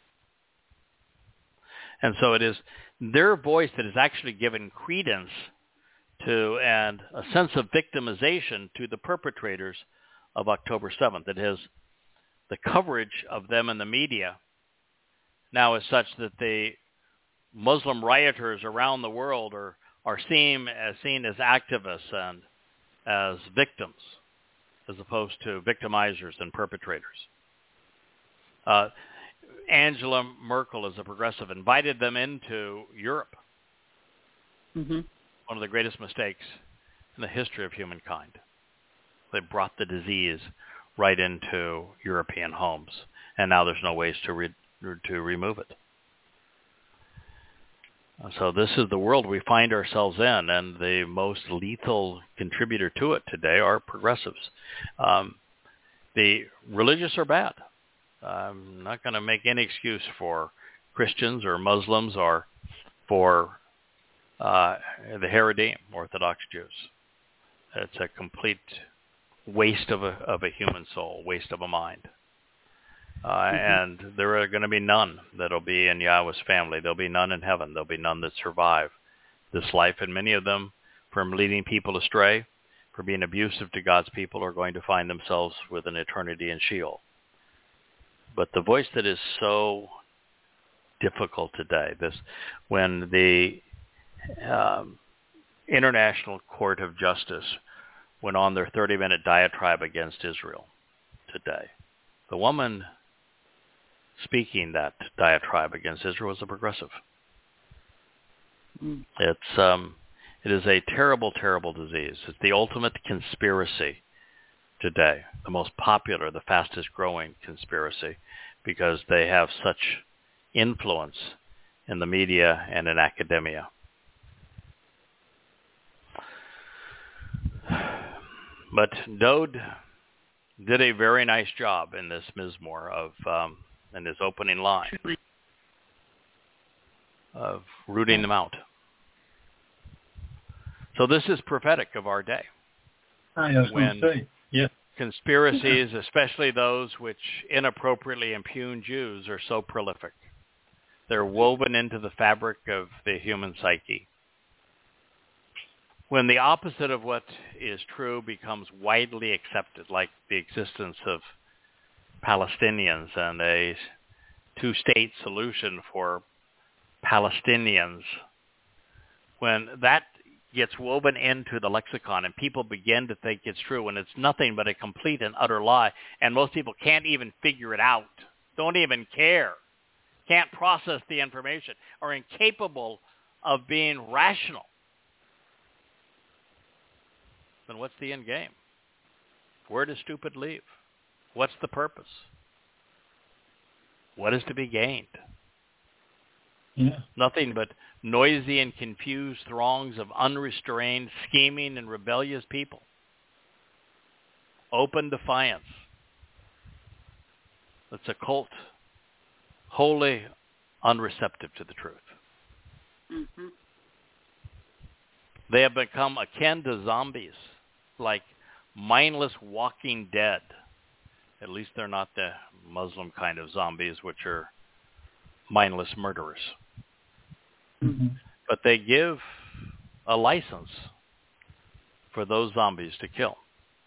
And so it is their voice that is actually given credence to and a sense of victimization to the perpetrators of October 7th. It is the coverage of them in the media now is such that the Muslim rioters around the world are seen as activists and as victims, as opposed to victimizers and perpetrators. Angela Merkel, as a progressive, invited them into Europe. Mm-hmm. One of the greatest mistakes in the history of humankind. They brought the disease right into European homes, and now there's no ways to remove it. So this is the world we find ourselves in, and the most lethal contributor to it today are progressives. The religious are bad. I'm not going to make any excuse for Christians or Muslims or for the Haredim, Orthodox Jews. It's a complete waste of a human soul, waste of a mind. And there are going to be none that will be in Yahweh's family. There'll be none in heaven. There'll be none that survive this life. And many of them, from leading people astray, for being abusive to God's people, are going to find themselves with an eternity in Sheol. But the voice that is so difficult today, when the International Court of Justice went on their 30-minute diatribe against Israel today, the woman speaking that diatribe against Israel was a progressive. It is a terrible, terrible disease. It's the ultimate conspiracy today, the most popular, the fastest growing conspiracy, because they have such influence in the media and in academia. But Dode did a very nice job in this Mizmor in his opening line of rooting them out. So this is prophetic of our day. I was going to say, yes. Conspiracies, especially those which inappropriately impugn Jews, are so prolific. They're woven into the fabric of the human psyche. When the opposite of what is true becomes widely accepted, like the existence of Palestinians and a two-state solution for Palestinians, when that gets woven into the lexicon and people begin to think it's true when it's nothing but a complete and utter lie, and most people can't even figure it out, don't even care, can't process the information, are incapable of being rational, then what's the end game? Where does stupid leave? What's the purpose? What is to be gained? Yeah. Nothing but noisy and confused throngs of unrestrained, scheming, and rebellious people. Open defiance. It's a cult, wholly unreceptive to the truth. Mm-hmm. They have become akin to zombies, like mindless walking dead. At least they're not the Muslim kind of zombies, which are mindless murderers. Mm-hmm. But they give a license for those zombies to kill.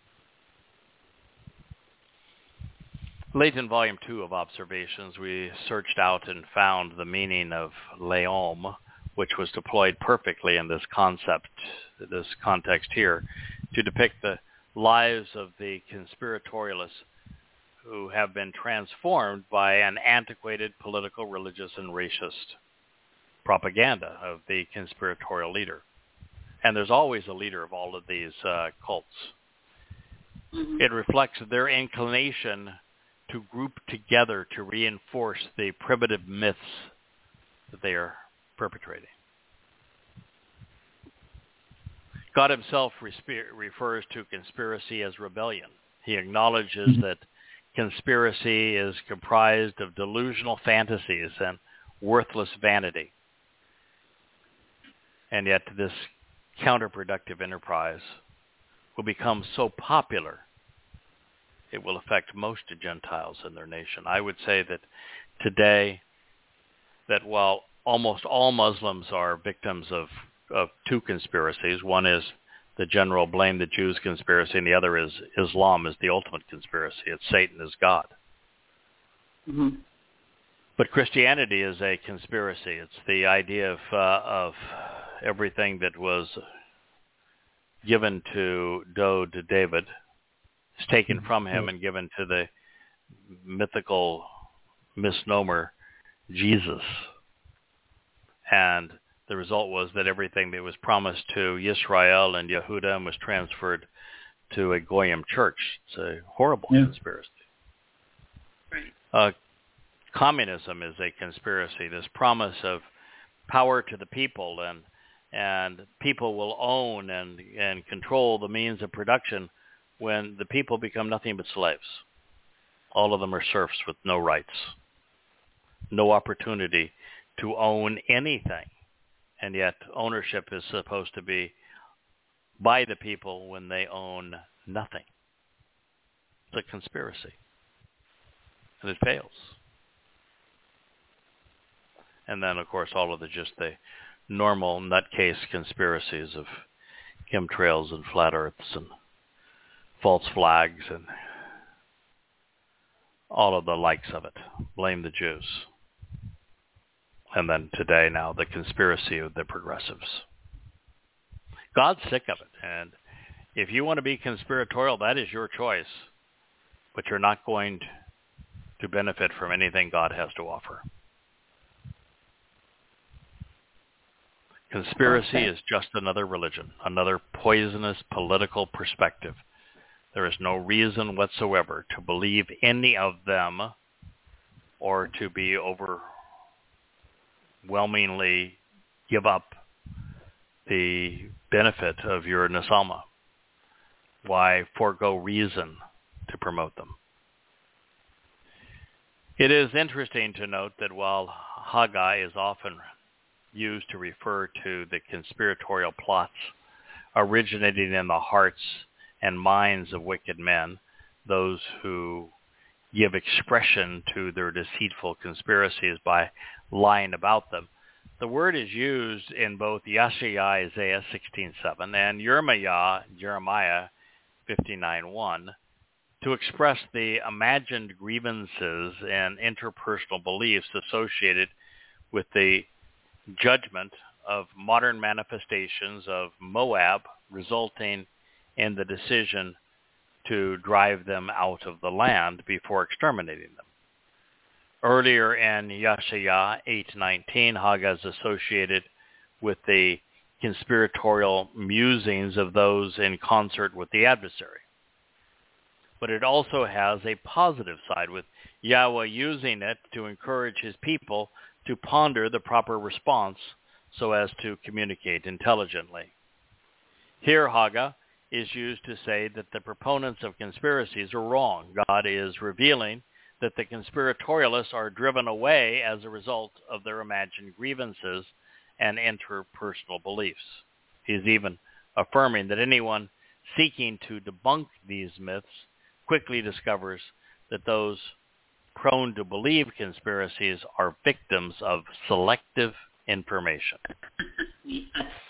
Late in Volume 2 of Observations, we searched out and found the meaning of Leom, which was deployed perfectly in this context here, to depict the lives of the conspiratorialists who have been transformed by an antiquated political, religious, and racist propaganda of the conspiratorial leader. And there's always a leader of all of these cults. Mm-hmm. It reflects their inclination to group together to reinforce the primitive myths that they are perpetrating. God himself refers to conspiracy as rebellion. He acknowledges that conspiracy is comprised of delusional fantasies and worthless vanity. And yet this counterproductive enterprise will become so popular it will affect most Gentiles in their nation. I would say that today, that while almost all Muslims are victims of two conspiracies, one is the general blame the Jews conspiracy, and the other is Islam is the ultimate conspiracy. It's Satan is God. Mm-hmm. But Christianity is a conspiracy. It's the idea of everything that was given to David is taken from him and given to the mythical misnomer Jesus. And the result was that everything that was promised to Yisrael and Yehuda was transferred to a Goyim church. It's a horrible conspiracy. Right. Communism is a conspiracy. This promise of power to the people, and people will own and control the means of production when the people become nothing but slaves. All of them are serfs with no rights, no opportunity to own anything. And yet ownership is supposed to be by the people when they own nothing. It's a conspiracy. And it fails. And then, of course, all of the normal nutcase conspiracies of chemtrails and flat earths and false flags and all of the likes of it. Blame the Jews. And then today now the conspiracy of the progressives. God's sick of it. And if you want to be conspiratorial, that is your choice. But you're not going to benefit from anything God has to offer. Conspiracy is just another religion, another poisonous political perspective. There is no reason whatsoever to believe any of them or to be overwhelmingly give up the benefit of your Nesama. Why forego reason to promote them? It is interesting to note that while Haggai is often used to refer to the conspiratorial plots originating in the hearts and minds of wicked men, those who give expression to their deceitful conspiracies by lying about them, the word is used in both Yeshaya, Isaiah 16:7, and Yirmiyah, Jeremiah 59:1, to express the imagined grievances and interpersonal beliefs associated with the judgment of modern manifestations of Moab, resulting in the decision to drive them out of the land before exterminating them. Earlier in Yeshaya 8:19, Haggah is associated with the conspiratorial musings of those in concert with the adversary. But it also has a positive side, with Yahweh using it to encourage his people to ponder the proper response so as to communicate intelligently. Here, Haggah is used to say that the proponents of conspiracies are wrong. God is revealing that the conspiratorialists are driven away as a result of their imagined grievances and interpersonal beliefs. He's even affirming that anyone seeking to debunk these myths quickly discovers that those prone to believe conspiracies are victims of selective information. Yes.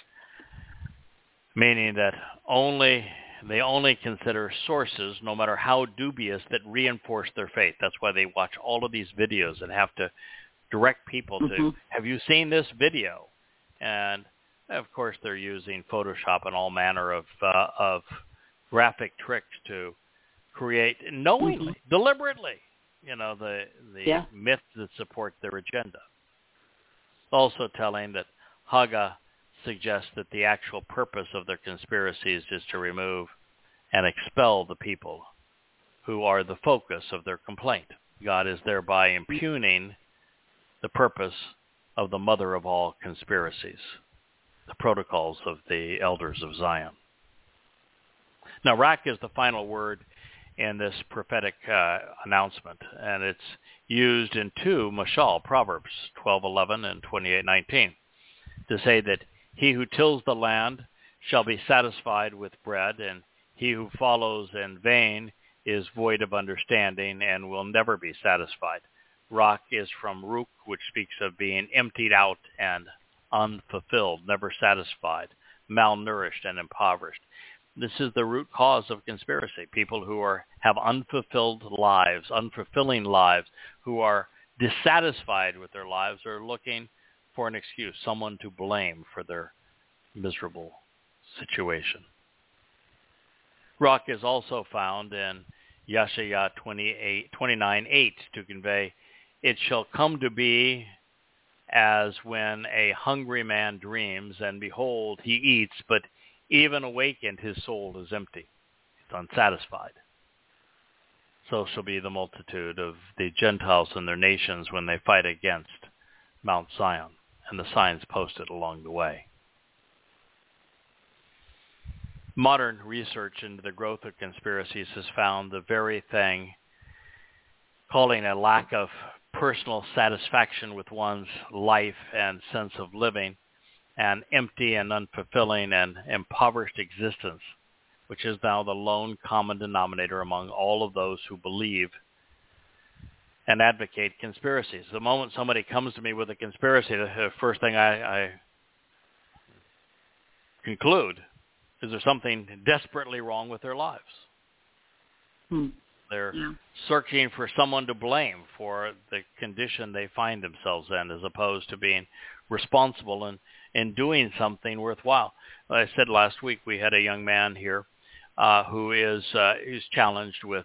Meaning that they only consider sources, no matter how dubious, that reinforce their faith. That's why they watch all of these videos and have to direct people to, have you seen this video? And, of course, they're using Photoshop and all manner of graphic tricks to create knowingly, deliberately, the myths that support their agenda. Also telling that Haggah suggests that the actual purpose of their conspiracies is to remove and expel the people who are the focus of their complaint. God is thereby impugning the purpose of the mother of all conspiracies, the protocols of the elders of Zion. Now, Rak is the final word in this prophetic announcement, and it's used in two mashal, Proverbs 12:11 and 28:19, to say that he who tills the land shall be satisfied with bread, and he who follows in vain is void of understanding and will never be satisfied. Rak is from Ruk, which speaks of being emptied out and unfulfilled, never satisfied, malnourished and impoverished. This is the root cause of conspiracy. People who have unfulfilled lives, unfulfilling lives, who are dissatisfied with their lives, are looking for an excuse, someone to blame for their miserable situation. Rak is also found in Yeshaya 29:8 to convey, it shall come to be as when a hungry man dreams, and behold, he eats, but even awakened his soul is empty. It's unsatisfied. So shall be the multitude of the Gentiles and their nations when they fight against Mount Zion, and the signs posted along the way. Modern research into the growth of conspiracies has found the very thing calling a lack of personal satisfaction with one's life and sense of living an empty and unfulfilling and impoverished existence, which is now the lone common denominator among all of those who believe and advocate conspiracies. The moment somebody comes to me with a conspiracy, the first thing I conclude is there something desperately wrong with their lives. They're searching for someone to blame for the condition they find themselves in, as opposed to being responsible in doing something worthwhile. I said last week we had a young man here who is challenged with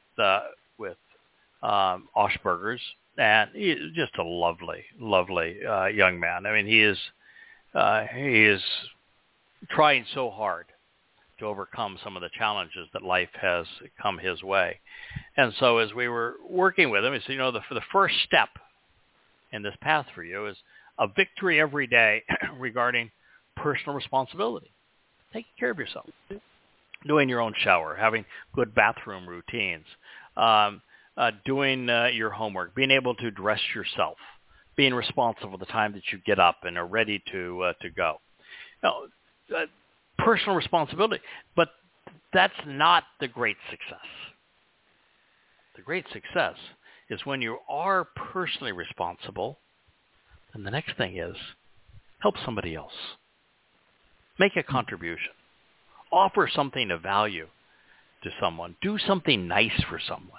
Asperger's, and he's just a lovely young man. I mean, he is trying so hard to overcome some of the challenges that life has come his way. And so as we were working with him, he said, the first step in this path for you is a victory every day regarding personal responsibility. Taking care of yourself, doing your own shower, having good bathroom routines, doing your homework, being able to dress yourself, being responsible the time that you get up and are ready to go. Personal responsibility, but that's not the great success. The great success is when you are personally responsible, and the next thing is help somebody else. Make a contribution. Offer something of value to someone. Do something nice for someone.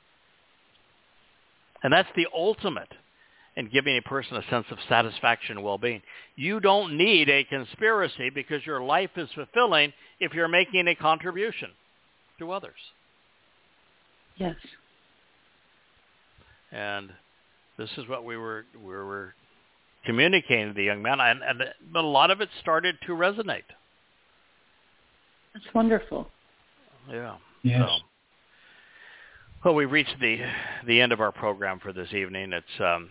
And that's the ultimate in giving a person a sense of satisfaction and well-being. You don't need a conspiracy because your life is fulfilling if you're making a contribution to others. Yes. And This is what we were communicating to the young man, and a lot of it started to resonate. That's wonderful. Yeah. Yes. So, well, we reached the end of our program for this evening. It's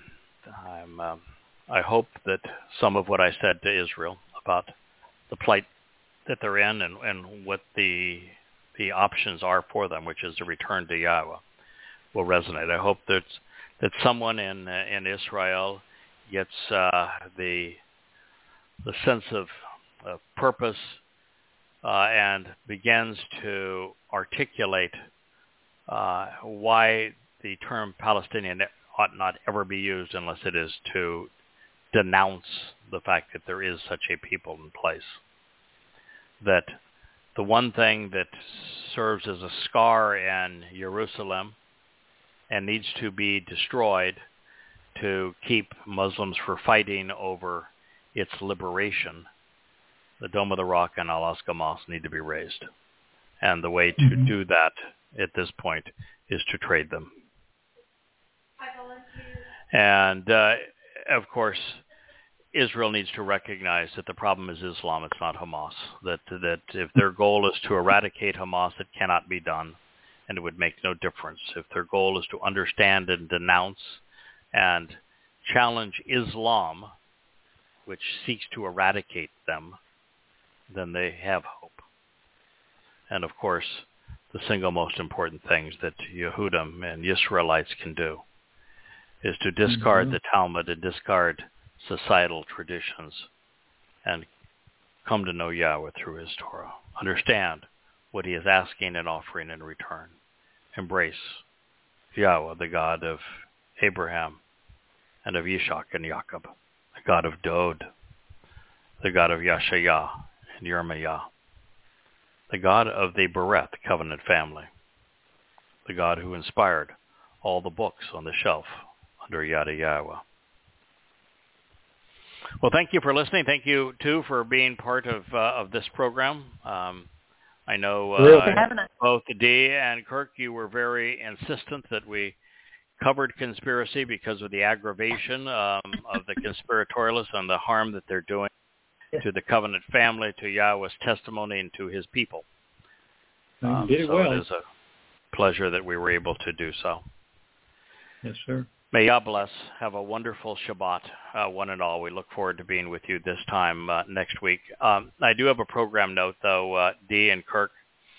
I hope that some of what I said to Israel about the plight that they're in and what the options are for them, which is to return to Yahweh, will resonate. I hope that someone in Israel gets the sense of purpose and begins to articulate why the term Palestinian ought not ever be used unless it is to denounce the fact that there is such a people in place. That the one thing that serves as a scar in Jerusalem and needs to be destroyed to keep Muslims from fighting over its liberation, the Dome of the Rock and Al-Aqsa Mosque need to be raised. And the way to do that at this point is to trade them. And, of course, Israel needs to recognize that the problem is Islam, it's not Hamas. That if their goal is to eradicate Hamas, it cannot be done, and it would make no difference. If their goal is to understand and denounce and challenge Islam, which seeks to eradicate them, then they have hope. And, of course, the single most important things that Yehudim and Israelites can do is to discard the Talmud and discard societal traditions and come to know Yahweh through his Torah. Understand what he is asking and offering in return. Embrace Yahweh, the God of Abraham and of Yishak and Jacob, the God of Dod, the God of Yashayah and Yirmiyah, the God of the Bereth covenant family, the God who inspired all the books on the shelf under Yada Yahweh. Well, thank you for listening. Thank you, too, for being part of this program. I know both Dee and Kirk, you were very insistent that we covered conspiracy because of the aggravation of the conspiratorialists and the harm that they're doing to the covenant family, to Yahweh's testimony, and to his people. It is a pleasure that we were able to do so. Yes, sir. May Yah bless. Have a wonderful Shabbat, one and all. We look forward to being with you this time next week. I do have a program note, though, Dee and Kirk.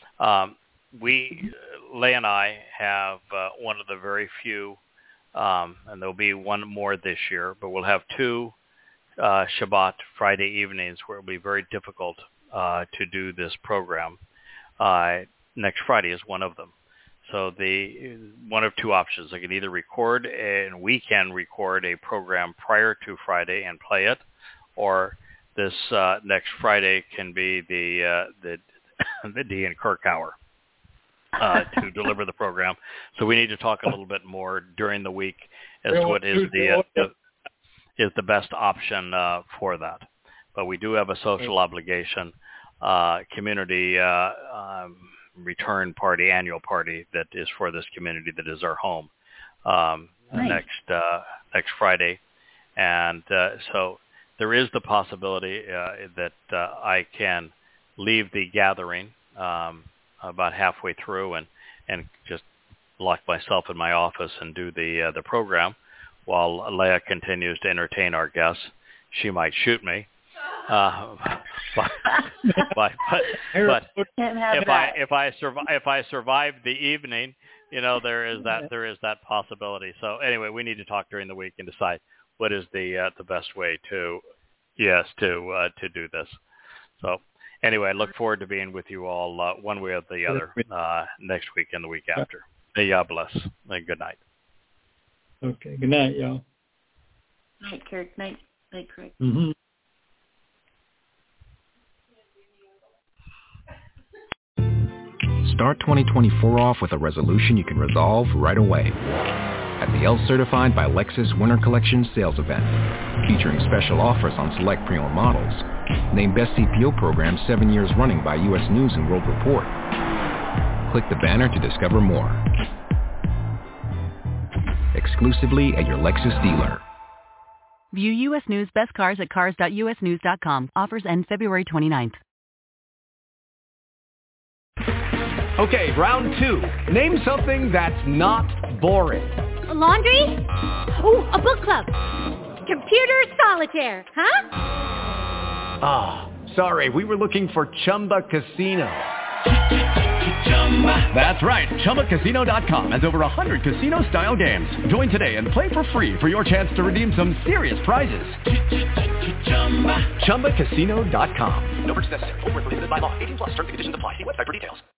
Leigh and I have one of the very few, and there'll be one more this year, but we'll have two Shabbat Friday evenings where it'll be very difficult to do this program. Next Friday is one of them. So one of two options. I can either record, and we can record a program prior to Friday and play it, or this next Friday can be the Dee and Kirk hour to deliver the program. So we need to talk a little bit more during the week as to what is the best option for that. But we do have a social obligation, community return party, annual party that is for this community that is our home next Friday. And so there is the possibility that I can leave the gathering about halfway through and just lock myself in my office and do the program while Leah continues to entertain our guests. She might shoot me. But if I survive the evening, there is that possibility. So anyway, we need to talk during the week and decide what is the best way to do this. So anyway, I look forward to being with you all one way or the other next week and the week after. May Yah bless and good night. Okay, good night, y'all. Night, Kirk. Night, Craig. Mm-hmm. Start 2024 off with a resolution you can resolve right away at the L Certified by Lexus Winter Collection sales event, featuring special offers on select pre-owned models. Named Best CPO Program 7 years running by U.S. News and World Report. Click the banner to discover more. exclusively at your Lexus dealer. View U.S. News Best Cars at cars.usnews.com. Offers end February 29th. Okay, round two. Name something that's not boring. A laundry? Ooh, a book club. Computer solitaire, huh? Ah, sorry, we were looking for Chumba Casino. That's right, ChumbaCasino.com has over 100 casino-style games. Join today and play for free for your chance to redeem some serious prizes. ChumbaCasino.com. No purchase necessary. Void where prohibited by law. 18+. Terms and conditions apply. See website for details.